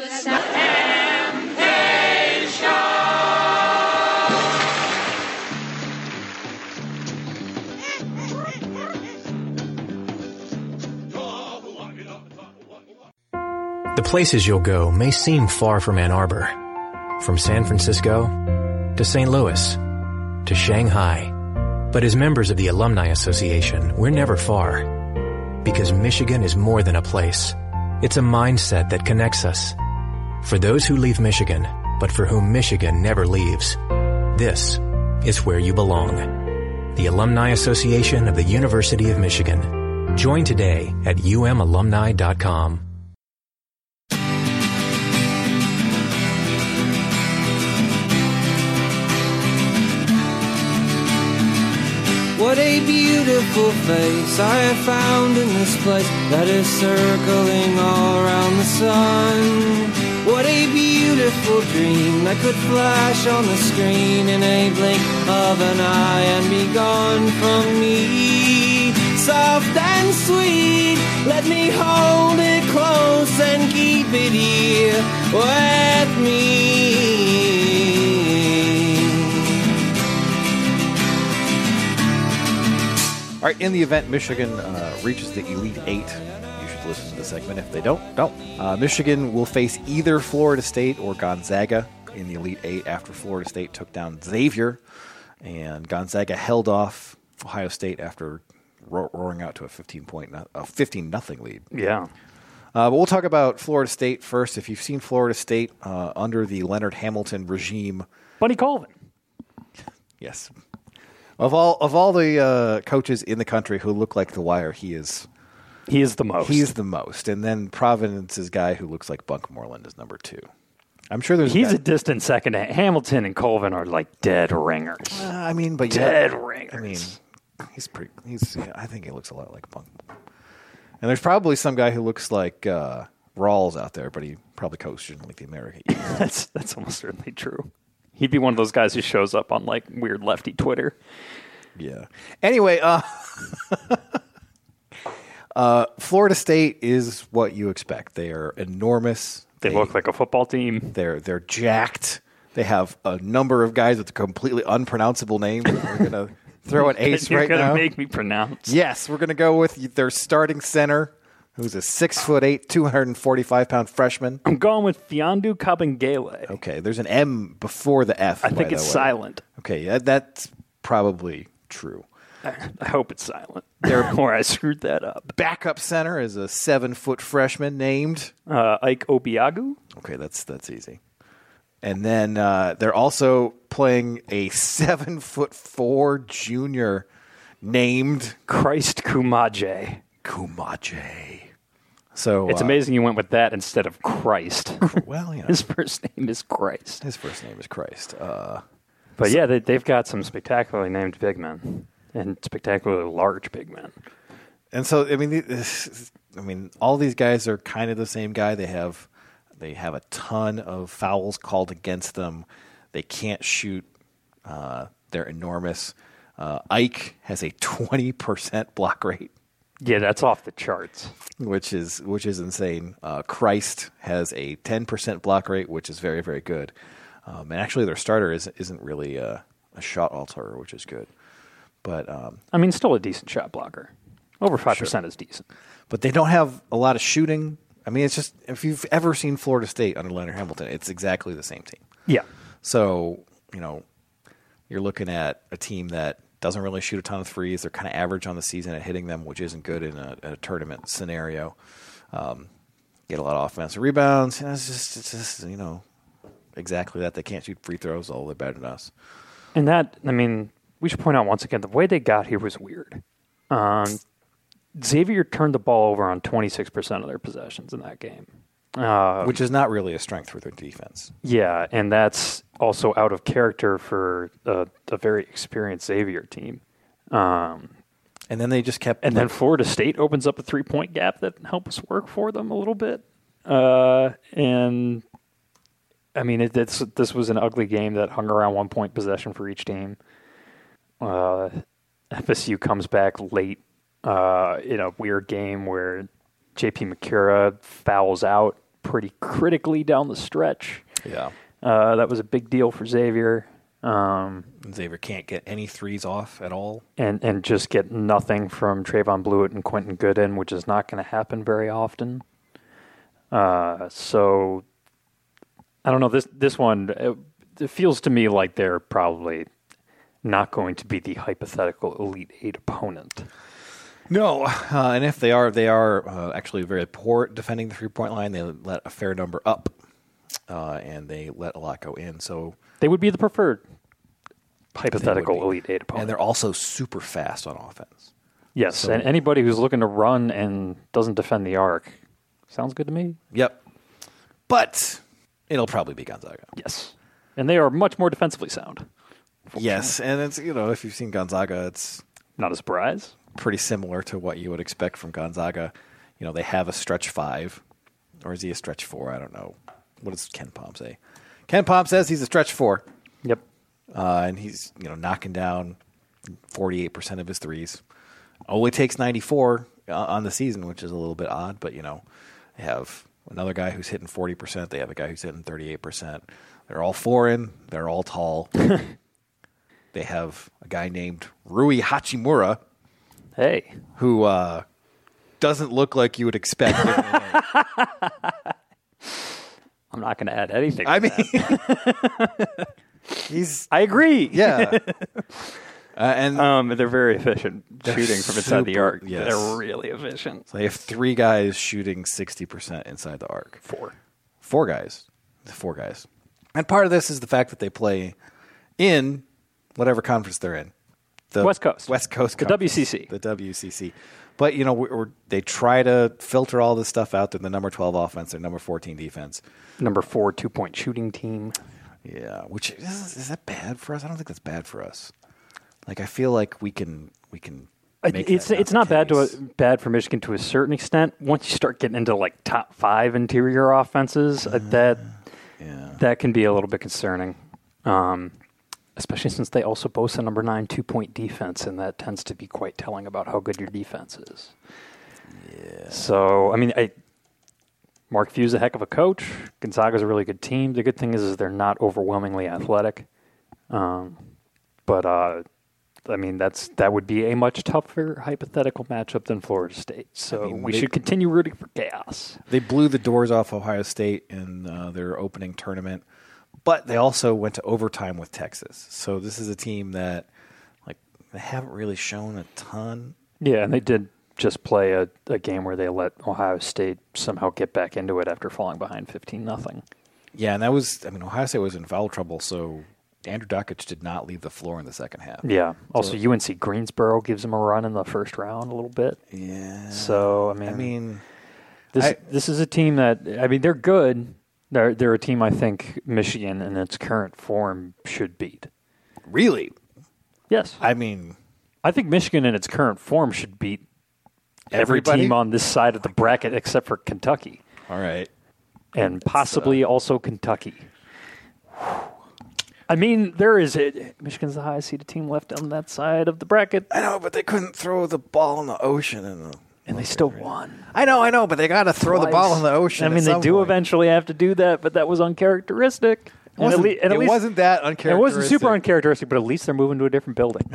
The places you'll go may seem far from Ann Arbor. From San Francisco to Saint Louis to Shanghai. But as members of the Alumni Association, we're never far. Because Michigan is more than a place. It's a mindset that connects us. For those who leave Michigan, but for whom Michigan never leaves, this is where you belong. The Alumni Association of the University of Michigan. Join today at u m alumni dot com. What a beautiful face I have found in this place that is circling all around the sun. What a beautiful dream that could flash on the screen in a blink of an eye and be gone from me. Soft and sweet, let me hold it close and keep it here with me. All right, in the event Michigan uh, reaches the Elite Eight, you should listen to the segment. If they don't, don't. Uh, Michigan will face either Florida State or Gonzaga in the Elite Eight after Florida State took down Xavier, and Gonzaga held off Ohio State after ro- roaring out to a fifteen point, a fifteen nothing lead. Yeah. Uh, but we'll talk about Florida State first. If you've seen Florida State uh, under the Leonard Hamilton regime, Buddy Colvin. Yes. Of all of all the uh, coaches in the country who look like The Wire, he is he is the most. He's the most. And then Providence's guy who looks like Bunk Moreland is number two. I'm sure there's he's a, guy, a distant second. Hamilton and Colvin are like dead ringers. Uh, I mean, but dead yeah, ringers. I mean, he's pretty. He's. Yeah, I think he looks a lot like Bunk. And there's probably some guy who looks like uh, Rawls out there, but he probably coached in like the American. that's that's almost certainly true. He'd be one of those guys who shows up on like weird lefty Twitter. Yeah. Anyway, uh, uh, Florida State is what you expect. They are enormous. They, they look like a football team. They're they're jacked. They have a number of guys with completely unpronounceable names. We're gonna throw an ace You're right gonna now. Make me pronounce. Yes, we're gonna go with their starting center, who's a six foot eight, two hundred and forty five pound freshman. I'm going with Fiondu Kabengele. Okay, there's an M before the F. I think by it's the way. silent. Okay, that, that's probably true. I hope it's silent. or I screwed that up. Backup center is a seven foot freshman named uh, Ike Obiagu. Okay, that's that's easy. And then uh, they're also playing a seven foot four junior named Christ Kumaje. Kumaje. So it's uh, amazing you went with that instead of Christ. Well, you know, his first name is Christ. His first name is Christ. Uh, but so, yeah, they, they've got some spectacularly named big men and spectacularly large big men. And so, I mean, this, I mean, all these guys are kind of the same guy. They have they have a ton of fouls called against them. They can't shoot. Uh, they're enormous. Uh, Ike has a twenty percent block rate. Yeah, that's off the charts. Which is which is insane. Uh, Christ has a ten percent block rate, which is very, very good. Um, and actually, their starter is, isn't really a, a shot alterer, which is good. But um, I mean, still a decent shot blocker. Over five percent sure. is decent. But they don't have a lot of shooting. I mean, it's just, if you've ever seen Florida State under Leonard Hamilton, it's exactly the same team. Yeah. So, you know, you're looking at a team that doesn't really shoot a ton of threes. They're kind of average on the season at hitting them, which isn't good in a, a tournament scenario. Um, get a lot of offensive rebounds. You know, it's just, it's just, you know, exactly that. They can't shoot free throws, although they're better than us. And that, I mean, we should point out once again, the way they got here was weird. Um, Xavier turned the ball over on twenty-six percent of their possessions in that game. Uh, Which is not really a strength for their defense. Yeah, and that's also out of character for a, a very experienced Xavier team. Um, and then they just kept... And then Florida State opens up a three-point gap that helps work for them a little bit. Uh, and, I mean, it, it's, this was an ugly game that hung around one-point possession for each team. Uh, F S U comes back late uh, in a weird game where J P McCura fouls out pretty critically down the stretch. Yeah. Uh, that was a big deal for Xavier. Um, Xavier can't get any threes off at all. And and just get nothing from Trayvon Blewett and Quentin Gooden, which is not going to happen very often. Uh, so, I don't know. This, this one, it, it feels to me like they're probably not going to be the hypothetical Elite Eight opponent. No, uh, and if they are, they are uh, actually very poor at defending the three-point line. They let a fair number up, uh, and they let a lot go in. So they would be the preferred hypothetical Elite Eight opponent. And they're also super fast on offense. Yes, so, and anybody who's looking to run and doesn't defend the arc, sounds good to me. Yep. But it'll probably be Gonzaga. Yes. And they are much more defensively sound. Yes, and it's, you know, if you've seen Gonzaga, it's not a surprise. Pretty similar to what you would expect from Gonzaga. You know, they have a stretch five, or is he a stretch four? I don't know. What does Ken Pom say? Ken Pom says he's a stretch four. Yep. Uh, and he's, you know, knocking down forty-eight percent of his threes. Only takes ninety-four uh, on the season, which is a little bit odd, but, you know, they have another guy who's hitting forty percent. They have a guy who's hitting thirty-eight percent. They're all foreign. They're all tall. They have a guy named Rui Hachimura. Hey. Who uh, doesn't look like you would expect. I'm not going to add anything. I to mean, that. he's. I agree. Yeah. uh, and um, they're very efficient shooting from inside the arc. Yes. They're really efficient. So they have three guys shooting sixty percent inside the arc. Four. Four guys. Four guys. And part of this is the fact that they play in whatever conference they're in. The West Coast. West Coast The Conference, W C C. The W C C. But, you know, we're, we're, they try to filter all this stuff out. They're the number twelve offense. They're number fourteen defense. Number four two-point shooting team. Yeah, which is, is that bad for us? I don't think that's bad for us. Like, I feel like we can we can make It's that it's not bad case. to a, bad for Michigan to a certain extent. Once you start getting into like top five interior offenses, uh, that yeah. that can be a little bit concerning. Um, Especially since they also boast a number nine two-point defense, and that tends to be quite telling about how good your defense is. Yeah. So, I mean, I, Mark Few's a heck of a coach. Gonzaga's a really good team. The good thing is, is they're not overwhelmingly athletic. Um, but, uh, I mean, that's that would be a much tougher hypothetical matchup than Florida State. So I mean, we they, should continue rooting for chaos. They blew the doors off Ohio State in uh, their opening tournament. But they also went to overtime with Texas. So this is a team that, like, they haven't really shown a ton. Yeah, and they did just play a, a game where they let Ohio State somehow get back into it after falling behind fifteen nothing. Yeah, and that was, I mean, Ohio State was in foul trouble, so Andrew Dakich did not leave the floor in the second half. Yeah. Also, so, U N C Greensboro gives them a run in the first round a little bit. Yeah. So, I mean, I mean this I, this is a team that, I mean, they're good. They're, they're a team I think Michigan in its current form should beat. Really? Yes. I mean, I think Michigan in its current form should beat every everybody? team on this side of the bracket except for Kentucky. All right. And possibly uh, also Kentucky. I mean, there is a, Michigan's the highest seeded team left on that side of the bracket. I know, but they couldn't throw the ball in the ocean. In the, and they still won. I know, I know, but they got to throw Twice. the ball in the ocean. I mean, at they some do point. eventually have to do that, but that was uncharacteristic. It wasn't, and at le- and at it least, wasn't that uncharacteristic. It wasn't super uncharacteristic, but at least they're moving to a different building.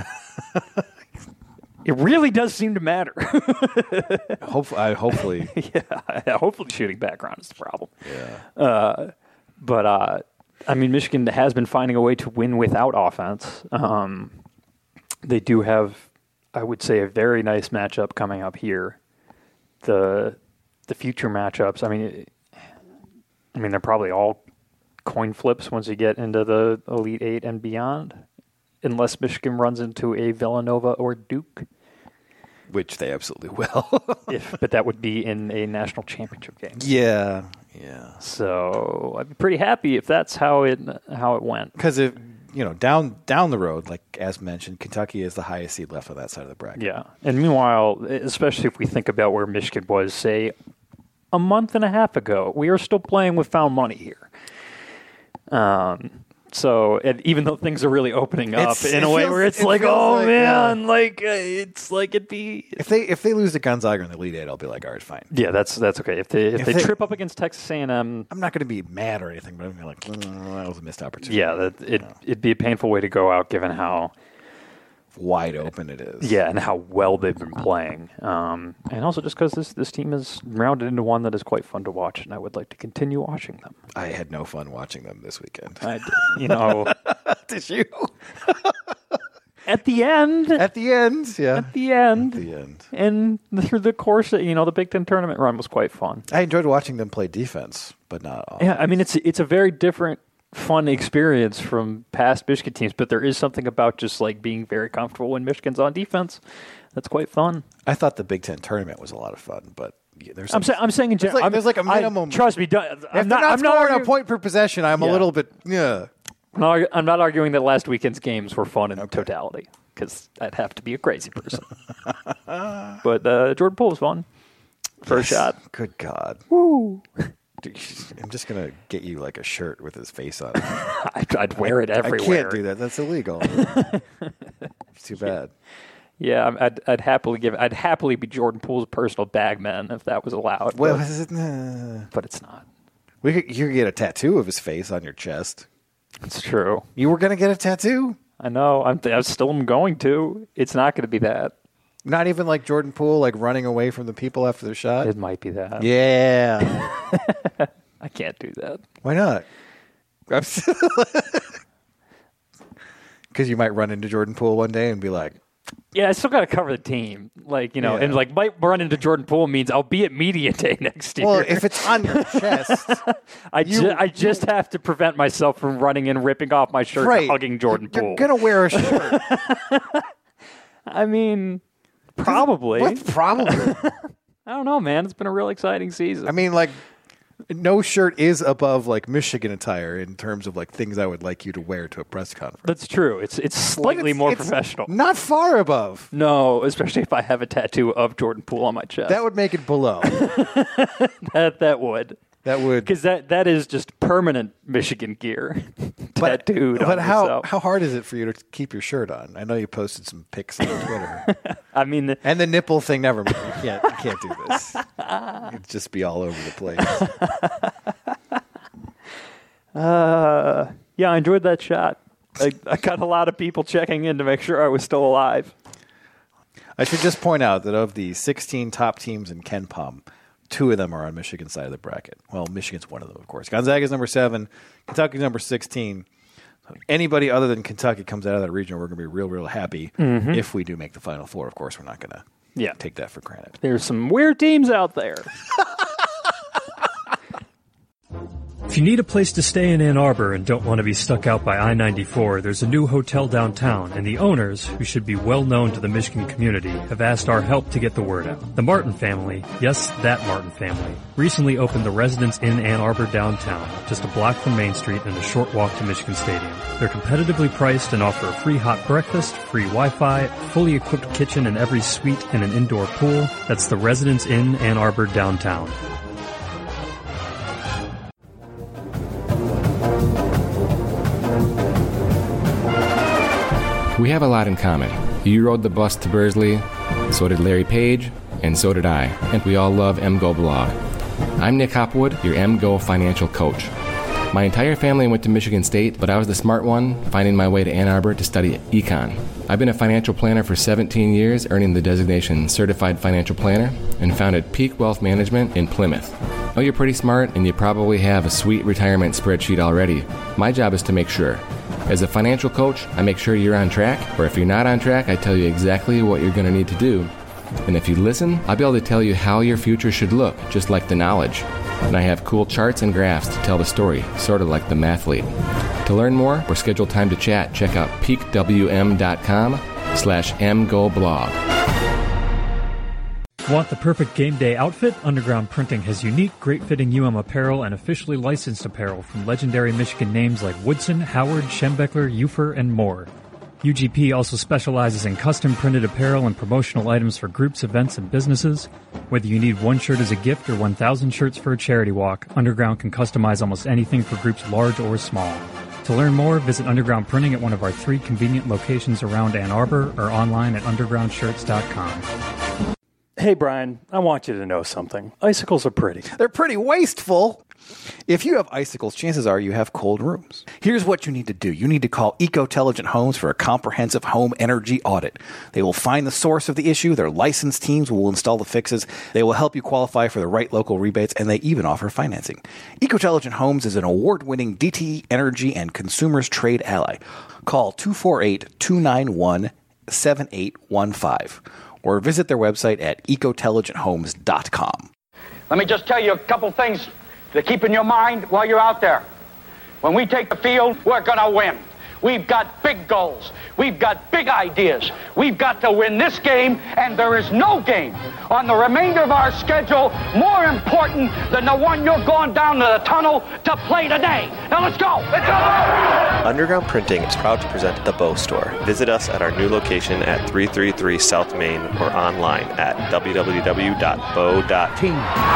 It really does seem to matter. Hopefully, uh, hopefully. yeah, hopefully shooting background is the problem. Yeah. Uh, but, uh, I mean, Michigan has been finding a way to win without offense. Um, they do have, I would say, a very nice matchup coming up here. The the future matchups, I mean, it, I mean, they're probably all coin flips once you get into the Elite Eight and beyond, unless Michigan runs into a Villanova or Duke. Which they absolutely will. if, but that would be in a national championship game. Yeah, yeah. So I'd be pretty happy if that's how it how it went. Because if you know down down the road, like as mentioned, Kentucky is the highest seed left on that side of the bracket. Yeah, and meanwhile, especially if we think about where Michigan was, say, a month and a half ago, we are still playing with found money here. Um. So, and even though things are really opening up It's- in it a way feels- where it's it like, feels oh like, man, yeah. like uh, it's like it'd be. If they if they lose to Gonzaga in the Elite Eight, I'll be like, all right, fine. Yeah, that's that's okay. If they if, If they, they- trip up against Texas A and M, I'm not going to be mad or anything, but I'm gonna like, mm, that was a missed opportunity. yeah, that it it'd be a painful way to go out, given how wide open it is. yeah, and how well they've been playing, um, and also just because this this team is rounded into one that is quite fun to watch, and I would like to continue watching them. I had no fun watching them this weekend. I, you know, did you? At the end, at the end, yeah, at the end, at the end, and through the course, you know, the Big Ten tournament run was quite fun. I enjoyed watching them play defense, but not all. Yeah, I mean, it's it's a very different, fun experience from past Michigan teams, but there is something about just like being very comfortable when Michigan's on defense. That's quite fun. I thought the Big Ten tournament was a lot of fun, but yeah, there's. I'm saying I'm saying in there's general, like, there's like a minimum. I, trust me, don't- if I'm they're not. not I'm not scoring a arguing, point per possession, I'm a Yeah. little bit. Yeah. I'm not, argu- I'm not arguing that last weekend's games were fun in totality, because I'd have to be a crazy person. But uh, Jordan Poole was fun. First Yes. shot. Good God. Woo. Dude, I'm just gonna get you like a shirt with his face on it. I'd, I'd wear it everywhere. I can't do that. That's illegal. It's too bad. Yeah, I'm- I'd, I'd happily give. I'd happily be Jordan Poole's personal bagman if that was allowed. Well, but, is it, uh, but it's not. we could, you could get a tattoo of his face on your chest. It's true. You were gonna get a tattoo? I know. I'm. I still am going to. It's not going to be that. Not even like Jordan Poole, like running away from the people after the shot. It might be that. Yeah. I can't do that. Why not? Because you might run into Jordan Poole one day and be like, Yeah, I still got to cover the team. Like, you know, Yeah. and like might run into Jordan Poole means I'll be at media day next year. well, if it's on your chest, I, you- ju- I just have to prevent myself from running and ripping off my shirt right, and hugging Jordan you're Poole. gonna wear a shirt. I mean, probably. What's probably? I don't know, man. It's been a real exciting season. I mean, like, no shirt is above like Michigan attire in terms of like things I would like you to wear to a press conference. That's true. It's it's But slightly it's- more it's professional. Not far above. No, especially if I have a tattoo of Jordan Poole on my chest. That would make it below. that that would. That would. Because that, that is just permanent Michigan gear But, tattooed but on how yourself. how hard is it for you to keep your shirt on? I know you posted some pics on Twitter. I mean, the, And the nipple thing, never mind. You can't, you can't do this. It'd just be all over the place. uh, yeah, I enjoyed that shot. I, I got a lot of people checking in to make sure I was still alive. I should just point out that of the sixteen top teams in Ken Pom, two of them are on Michigan's side of the bracket. Well, Michigan's one of them, of course. Gonzaga's number seven. Kentucky's number sixteen. So anybody other than Kentucky comes out of that region, we're going to be real, real happy Mhm. if we do make the Final Four. Of course, we're not going to Yeah. take that for granted. There's some weird teams out there. If you need a place to stay in Ann Arbor and don't want to be stuck out by I ninety-four, there's a new hotel downtown, and the owners, who should be well known to the Michigan community, have asked our help to get the word out. The Martin family, yes, that Martin family, recently opened the Residence Inn Ann Arbor downtown, just a block from Main Street and a short walk to Michigan Stadium. They're competitively priced and offer a free hot breakfast, free Wi-Fi, fully equipped kitchen in every suite, and an indoor pool. That's the Residence Inn Ann Arbor downtown. We have a lot in common. You rode the bus to Bursley, so did Larry Page, and so did I. And we all love M G O Blog. I'm Nick Hopwood, your M G O financial coach. My entire family went to Michigan State, but I was the smart one, finding my way to Ann Arbor to study econ. I've been a financial planner for seventeen years, earning the designation Certified Financial Planner, and founded Peak Wealth Management in Plymouth. Oh, you're pretty smart, and you probably have a sweet retirement spreadsheet already. My job is to make sure. As a financial coach, I make sure you're on track, or if you're not on track, I tell you exactly what you're going to need to do. And if you listen, I'll be able to tell you how your future should look, just like the knowledge. And I have cool charts and graphs to tell the story, sort of like the mathlete. To learn more or schedule time to chat, check out peakwm.com slash mgoblog. Want the perfect game day outfit? Underground Printing has unique, great-fitting U M apparel and officially licensed apparel from legendary Michigan names like Woodson, Howard, Schembeckler, Ufer, and more. U G P also specializes in custom-printed apparel and promotional items for groups, events, and businesses. Whether you need one shirt as a gift or one thousand shirts for a charity walk, Underground can customize almost anything for groups large or small. To learn more, visit Underground Printing at one of our three convenient locations around Ann Arbor or online at underground shirts dot com. Hey, Brian, I want you to know something. Icicles are pretty. They're pretty wasteful. If you have icicles, chances are you have cold rooms. Here's what you need to do. You need to call Ecotelligent Homes for a comprehensive home energy audit. They will find the source of the issue. Their licensed teams will install the fixes. They will help you qualify for the right local rebates, and they even offer financing. Ecotelligent Homes is an award-winning D T E Energy and Consumers Trade ally. Call two four eight, two nine one, seven eight one five or visit their website at ecotelligent homes dot com. Let me just tell you a couple things to keep in your mind while you're out there. When we take the field, we're going to win. We've got big goals. We've got big ideas. We've got to win this game, and there is no game on the remainder of our schedule more important than the one you're going down to the tunnel to play today. Now let's go. Let's go. Underground Printing is proud to present The Bow Store. Visit us at our new location at three thirty-three South Main or online at w w w dot bow dot team.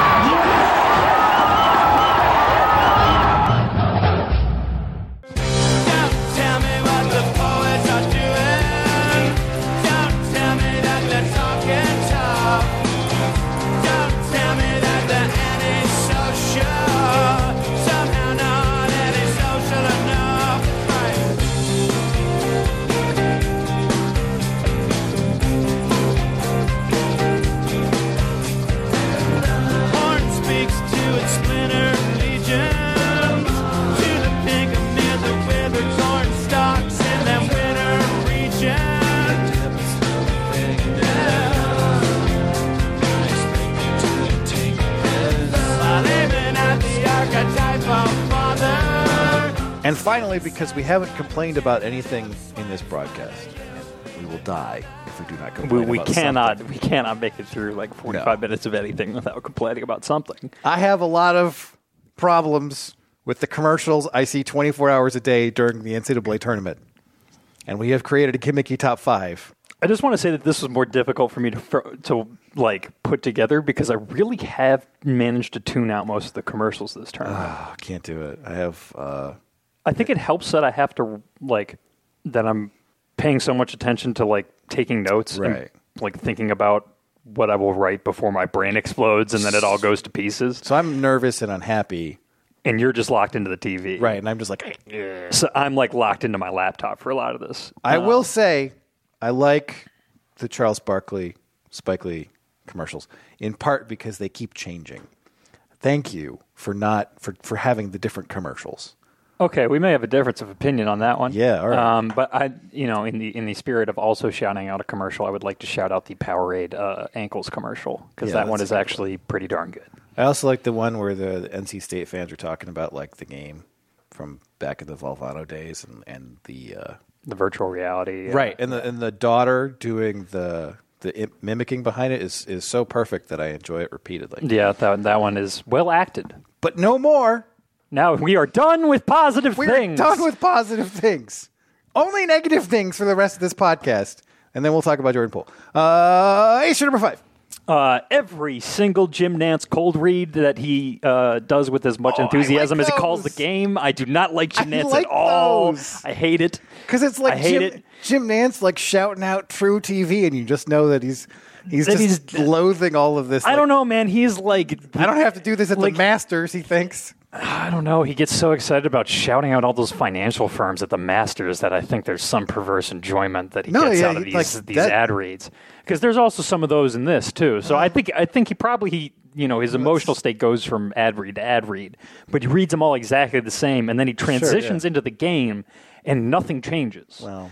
And finally, because we haven't complained about anything in this broadcast, we will die if we do not complain We, we about cannot something. we cannot make it through like forty-five No. minutes of anything without complaining about something. I have a lot of problems with the commercials I see twenty-four hours a day during the N C double A tournament. And we have created a gimmicky top five. I just want to say that this was more difficult for me to fr- to like put together because I really have managed to tune out most of the commercials this tournament. Oh, I can't do it. I have. Uh, I think it helps that I have to like that I'm paying so much attention to like taking notes Right. and like thinking about what I will write before my brain explodes and then it all goes to pieces. So I'm nervous and unhappy. And you're just locked into the T V. Right, and I'm just like... Ugh. So I'm like locked into my laptop for a lot of this. I Uh, will say I like the Charles Barkley, Spike Lee commercials, in part because they keep changing. Thank you for not for, for having the different commercials. Okay, we may have a difference of opinion on that one. Yeah, all right. Um, but I, you know, in the in the spirit of also shouting out a commercial, I would like to shout out the Powerade uh, ankles commercial because Yeah, that one that's is actually pretty darn good. I also like the one where the, the N C State fans are talking about like the game from back in the Valvano days and and the uh, The virtual reality, uh, right, and the and the daughter doing the the im- mimicking behind it is is so perfect that I enjoy it repeatedly. Yeah, that that one is well acted. But no more. Now we are done with positive We're things. done with positive things. Only negative things for the rest of this podcast, and then we'll talk about Jordan Poole. Uh, issue number five. Uh, every single Jim Nance cold read that he uh, does with as much Oh, I enthusiasm like as he calls the those. game. I do not like Jim I Nance like at all. those. I hate it. Because it's like I hate Jim, it. Jim Nance like shouting out True T V, and you just know that he's he's That just he's- loathing all of this. I like, don't know, man. He's like I don't have to do this at like- the Masters. He thinks. I don't know. He gets so excited about shouting out all those financial firms at the Masters that I think there's some perverse enjoyment that he No, gets yeah, out of he- these like, these that- ad reads. Because there's also some of those in this too. So I think I think he probably he you know his emotional state goes from ad read to ad read, but he reads them all exactly the same, and then he transitions into the game, and nothing changes. Well,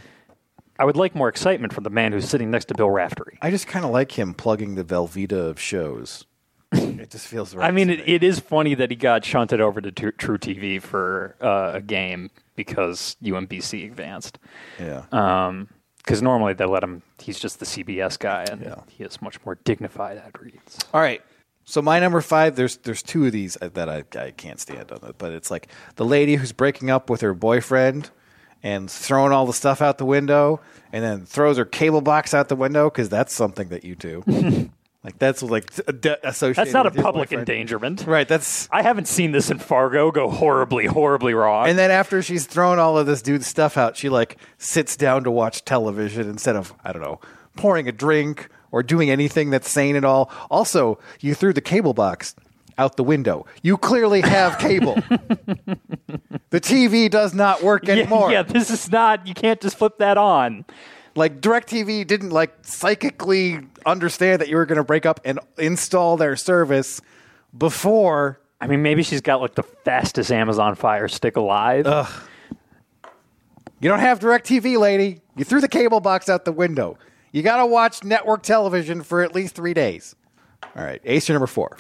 I would like more excitement from the man who's sitting next to Bill Raftery. I just kind of like him plugging the Velveeta of shows. It just feels right. I mean, it, it is funny that he got shunted over to Tr- True T V for uh, a game because U M B C advanced. Yeah. Um, because normally they let him. He's just the C B S guy, and Yeah. he has much more dignified ad reads. All right. So my number five, there's there's two of these that I, I can't stand on it, but it's like the lady who's breaking up with her boyfriend and throwing all the stuff out the window, and then throws her cable box out the window because that's something that you do. Like that's like de- associated. That's not a with your public boyfriend. endangerment, right? That's I haven't seen this in Fargo go horribly, horribly wrong. And then after she's thrown all of this dude's stuff out, she like sits down to watch television instead of I don't know pouring a drink or doing anything that's sane at all. Also, you threw the cable box out the window. You clearly have cable. The T V does not work anymore. Yeah, yeah, this is not. You can't just flip that on. Like DirecTV didn't like psychically understand that you were going to break up and install their service before. I mean, maybe she's got like the fastest Amazon Fire Stick alive. Ugh. You don't have DirecTV, lady. You threw the cable box out the window. You got to watch network television for at least three days. All right, Ace, you're number four.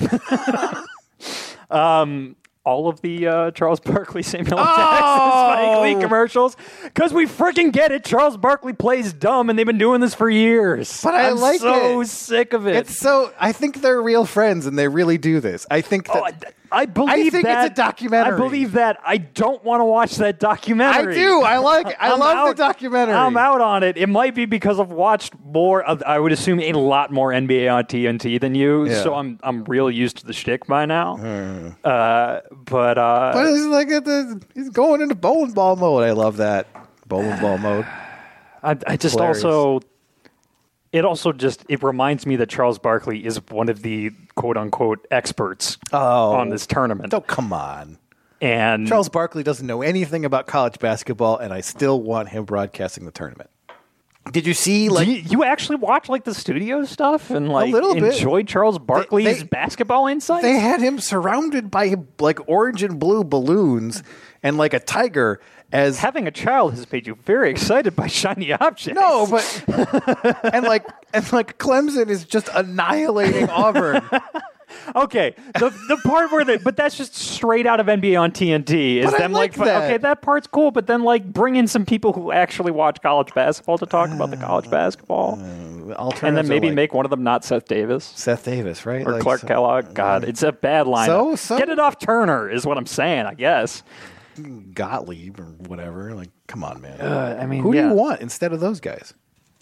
um, all of the uh, Charles Barkley, Samuel L. Oh! Jackson, Spike Lee commercials. Because we freaking get it. Charles Barkley plays dumb, and they've been doing this for years. But I I'm like so it. sick of it. It's so. I think they're real friends, and they really do this. I think that. Oh, I, I believe I think that. it's a documentary. I believe that. I don't want to watch that documentary. I do. I like. I I'm love out. the documentary. I'm out on it. It might be because I've watched more of. I would assume a lot more N B A on T N T than you, Yeah. so I'm I'm real used to the shtick by now. Uh, but uh, But it's like at the, he's going into bowling ball mode. I love that bowling ball mode. I, I just Hilarious. also. It also just it reminds me that Charles Barkley is one of the quote unquote experts Oh. on this tournament. Oh, come on. And Charles Barkley doesn't know anything about college basketball, and I still want him broadcasting the tournament. Did you see, like, Do you, you actually watch like the studio stuff and like little bit. enjoy Charles Barkley's they- basketball insights? they had him surrounded by like orange and blue balloons and like a tiger as Having a child has made you very excited by shiny objects. no, but and like and like Clemson is just annihilating Auburn. Okay, the the part where they, but that's just straight out of N B A on T N T. Is But I them like like, that. okay, that part's cool, but then like bring in some people who actually watch college basketball to talk about the college basketball, and then Alternatives maybe are like make one of them not Seth Davis Seth Davis, right? or Like, Clark so- Kellogg. God, it's a bad lineup. So- so- Get it off Turner is what I'm saying. I guess. Gottlieb or whatever. Like, come on, man. Uh, I mean, who do yeah. you want instead of those guys?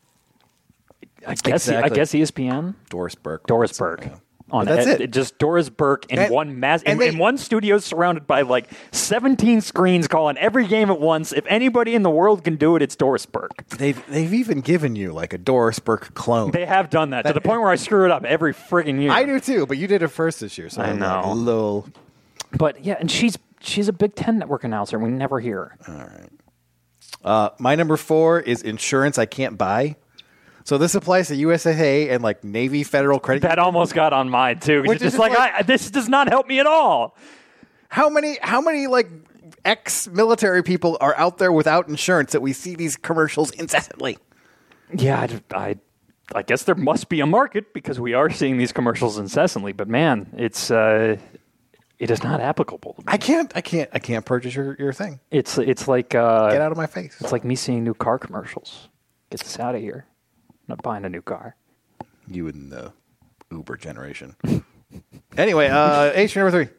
I guess I Exactly. guess E S P N. Doris Burke. Doris Burke. On But that's it, it. Just Doris Burke in And- one mass in, and they- in one studio surrounded by like seventeen screens calling every game at once. If anybody in the world can do it, it's Doris Burke. They've they've even given you like a Doris Burke clone. They have done that, to the point where I screw it up every friggin' year. I do too, but you did it first this year, so I I'm know. like, little. But yeah, and she's she's a Big Ten network announcer. We never hear her. All right. Uh, my number four is insurance I can't buy. So this applies to U S A A and like Navy Federal Credit. That almost got on mine too. Which It's is just like, like- I, this does not help me at all. How many? How many like ex-military people are out there without insurance that we see these commercials incessantly? Yeah, I, I, I guess there must be a market because we are seeing these commercials incessantly. But man, it's uh, it is not applicable. To me. I can't. I can't. I can't purchase your, your thing. It's it's like uh, Get out of my face. It's like me seeing new car commercials. Get this out of here. I'm not buying a new car. You and the Uber generation. Anyway, uh, H number three.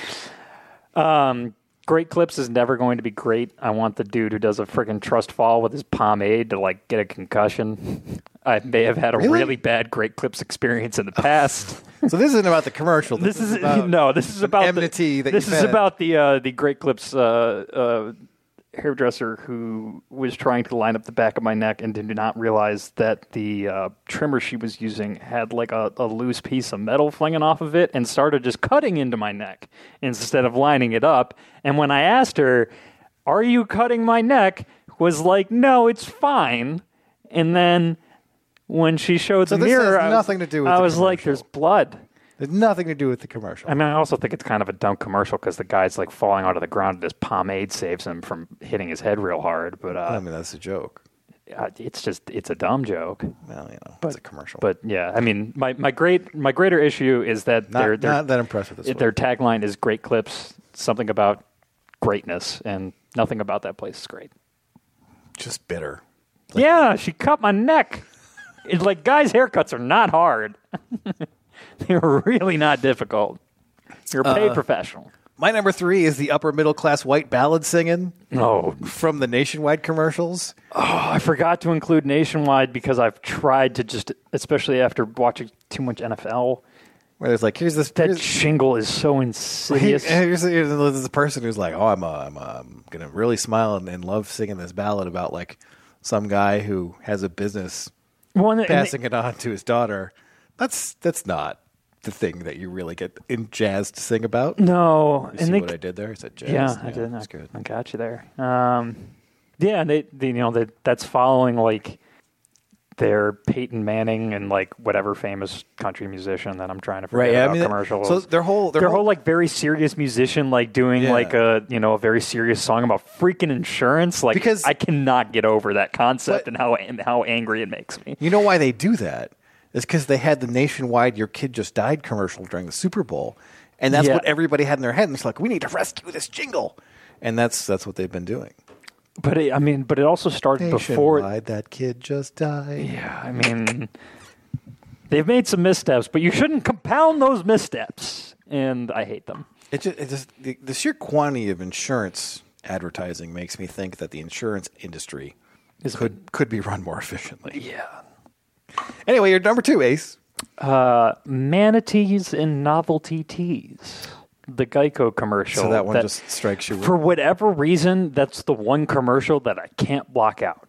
Um, Great Clips is never going to be great. I want the dude who does a friggin' trust fall with his pomade to like get a concussion. I may have had a Really? really bad Great Clips experience in the past. So this isn't about the commercial. This, is about no. This is some about enmity the, that This you've is had. about the uh, the Great Clips uh, uh, hairdresser who was trying to line up the back of my neck and did not realize that the uh, trimmer she was using had like a, a loose piece of metal flinging off of it and started just cutting into my neck instead of lining it up. And when I asked her, "Are you cutting my neck?" was like, "No, it's fine." And then when she showed So the this mirror, has I was, nothing to do with I the was like, commercial. "There's blood." There's nothing to do with the commercial. I mean, I also think it's kind of a dumb commercial because the guy's like falling out of the ground and his pomade saves him from hitting his head real hard. But uh, I mean, that's a joke. uh, it's just it's a dumb joke. Well, you know, but, it's a commercial. But yeah, I mean, my, my great my greater issue is that not, they're, they're not that impressed with this. Their tagline is "Great Clips," something about greatness, and nothing about that place is great. Just bitter. Like, yeah, she cut my neck. It's like guys' haircuts are not hard. They're really not difficult. You're a paid uh, professional. My number three is the upper middle class white ballad singing. Oh, from the Nationwide commercials. Oh, I forgot to include Nationwide because I've tried to just, especially after watching too much N F L. Where there's like, here's this that here's, shingle is so insidious. Here's, here's, here's this person who's like, oh, I'm, uh, I'm, uh, I'm gonna really smile and, and love singing this ballad about like some guy who has a business, well, and passing they, it on to his daughter. That's that's not the thing that you really get in jazz to sing about. No, you and see they, what I did there? I said jazz. Yeah, yeah I did. That's I, good. I got you there. Um, yeah, and they, they, you know, they, that's following like their Peyton Manning and like whatever famous country musician that I'm trying to forget right, yeah, about I mean, commercials. So their whole their, their whole, whole like very serious musician like doing Yeah. like a you know a very serious song about freaking insurance. Like Because- I cannot get over that concept But- and how and how angry it makes me. You know why they do that? It's because they had the Nationwide "Your Kid Just Died" commercial during the Super Bowl, and that's Yeah. what everybody had in their head. And it's like, we need to rescue this jingle, and that's that's what they've been doing. But it, I mean, but it also started before. Nationwide, that kid just died. Yeah, I mean, they've made some missteps, but you shouldn't compound those missteps, and I hate them. It just, it just the, the sheer quantity of insurance advertising makes me think that the insurance industry Is could could be run more efficiently. Yeah. Anyway, your number two, Ace. Uh, manatees and novelty teas. The Geico commercial. So that one just strikes you. For whatever reason, that's the one commercial that I can't block out.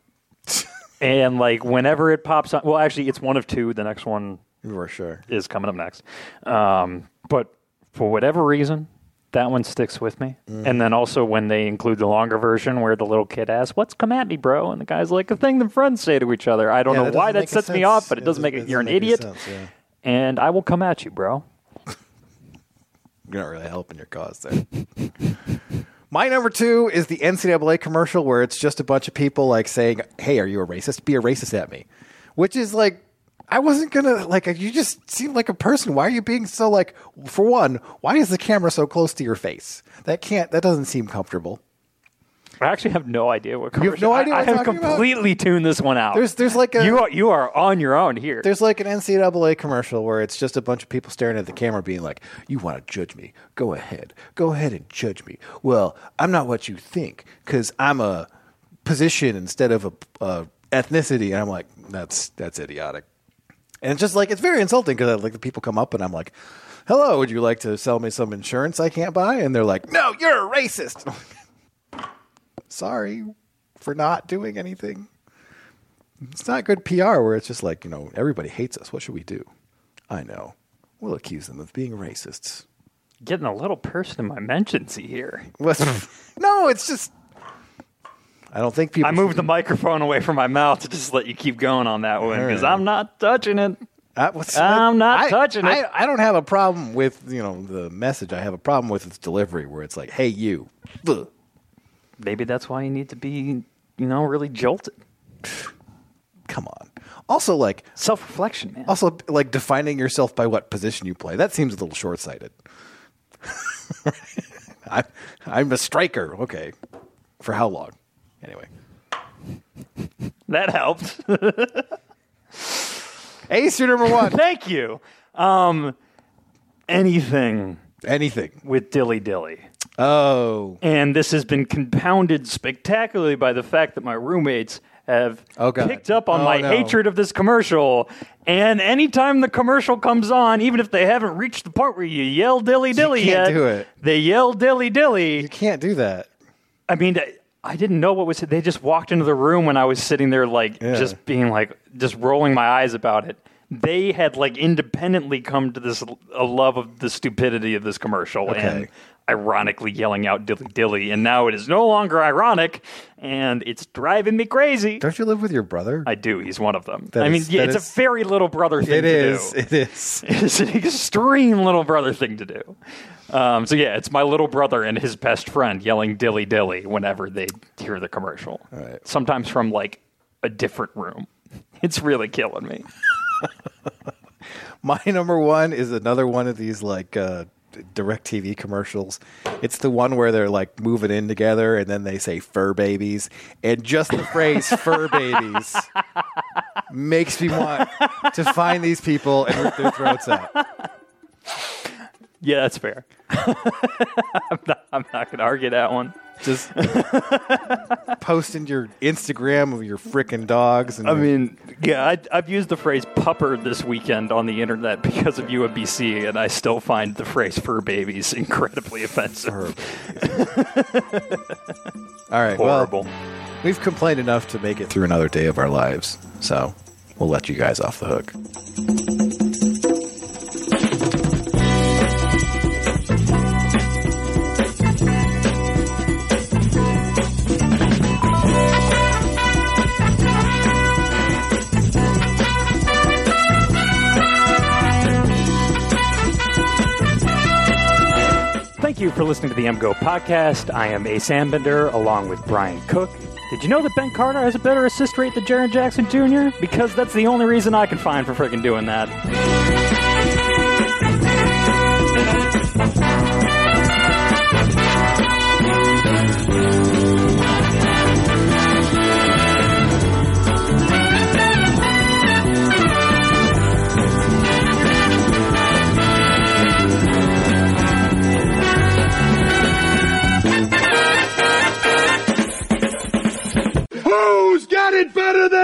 And like whenever it pops on, well, actually, it's one of two. The next one you are sure is coming up next. Um, but for whatever reason, that one sticks with me. Mm. And then also when they include the longer version where the little kid asks, "What's come at me, bro?" And the guy's like, "A thing that friends say to each other." I don't Yeah, know that why doesn't that make sets me sense. off, but it Yeah, doesn't it make doesn't- it. You're it an doesn't make any idiot, sense, yeah. and I will come at you, bro. You're not really helping your cause there. My number two is the N C double A commercial where it's just a bunch of people like saying, "Hey, are you a racist? Be a racist at me," which is like, I wasn't gonna like. You just seem like a person. Why are you being so like? For one, why is the camera so close to your face? That can't. That doesn't seem comfortable. I actually have no idea what You have commercial. no idea I, what I I'm have talking about? completely tuned this one out. There's there's like a you are you are on your own here. There's like an N C double A commercial where it's just a bunch of people staring at the camera being like, "You want to judge me? Go ahead. Go ahead and judge me." Well, I'm not what you think because I'm a position instead of a, a ethnicity. And I'm like, that's that's idiotic. And it's just like, it's very insulting because like the people come up and I'm like, "Hello, would you like to sell me some insurance I can't buy?" And they're like, "No, you're a racist." Sorry for not doing anything. It's not good P R where it's just like, you know, everybody hates us. What should we do? I know. We'll accuse them of being racists. Getting a little person in my mentions here. No, it's just, I don't think people. I moved the microphone away from my mouth to just let you keep going on that one because right. I'm not touching it. I, what's, I'm not I, touching I, it. I don't have a problem with, you know, the message. I have a problem with its delivery where it's like, "Hey, you." Ugh. Maybe that's why you need to be, you know, really jolted. Come on. Also, like self-reflection, man. Also, like defining yourself by what position you play. That seems a little short-sighted. I, I'm a striker. Okay. For how long? Anyway. That helped. Ace, you're number one. Thank you. Um, anything. Anything. With Dilly Dilly. Oh. And this has been compounded spectacularly by the fact that my roommates have oh, God. picked up on oh, my no. hatred of this commercial. And anytime the commercial comes on, even if they haven't reached the part where you yell Dilly Dilly you can't yet, do it. they yell Dilly Dilly. You can't do that. I mean, I didn't know what was. They just walked into the room when I was sitting there, like, Yeah. just being like, just rolling my eyes about it. They had, like, independently come to this a love of the stupidity of this commercial Okay. and ironically yelling out Dilly Dilly. And now it is no longer ironic, and it's driving me crazy. Don't you live with your brother? I do. He's one of them. That I mean, is- yeah, that it's is- a very little brother thing It to is. do. It is. It's an extreme little brother thing to do. Um, so yeah, it's my little brother and his best friend yelling "Dilly Dilly" whenever they hear the commercial. All right. Sometimes from like a different room. It's really killing me. My number one is another one of these like uh, DirecTV commercials. It's the one where they're like moving in together and then they say fur babies. And just the phrase fur babies makes me want to find these people and rip their throats out. Yeah, that's fair. I'm not, I'm not going to argue that one. Just posting your Instagram of your frickin' dogs. And I your- mean, yeah, I, I've used the phrase pupper this weekend on the internet because of U M B C, and I still find the phrase fur babies incredibly offensive. All right, Horrible. well, we've complained enough to make it through another day of our lives, so we'll let you guys off the hook. Thank you for listening to the M Go podcast. I am Ace Ambender along with Brian Cook. Did you know that Ben Carter has a better assist rate than Jaren Jackson Junior? Because that's the only reason I can find for freaking doing that. Who's got it better than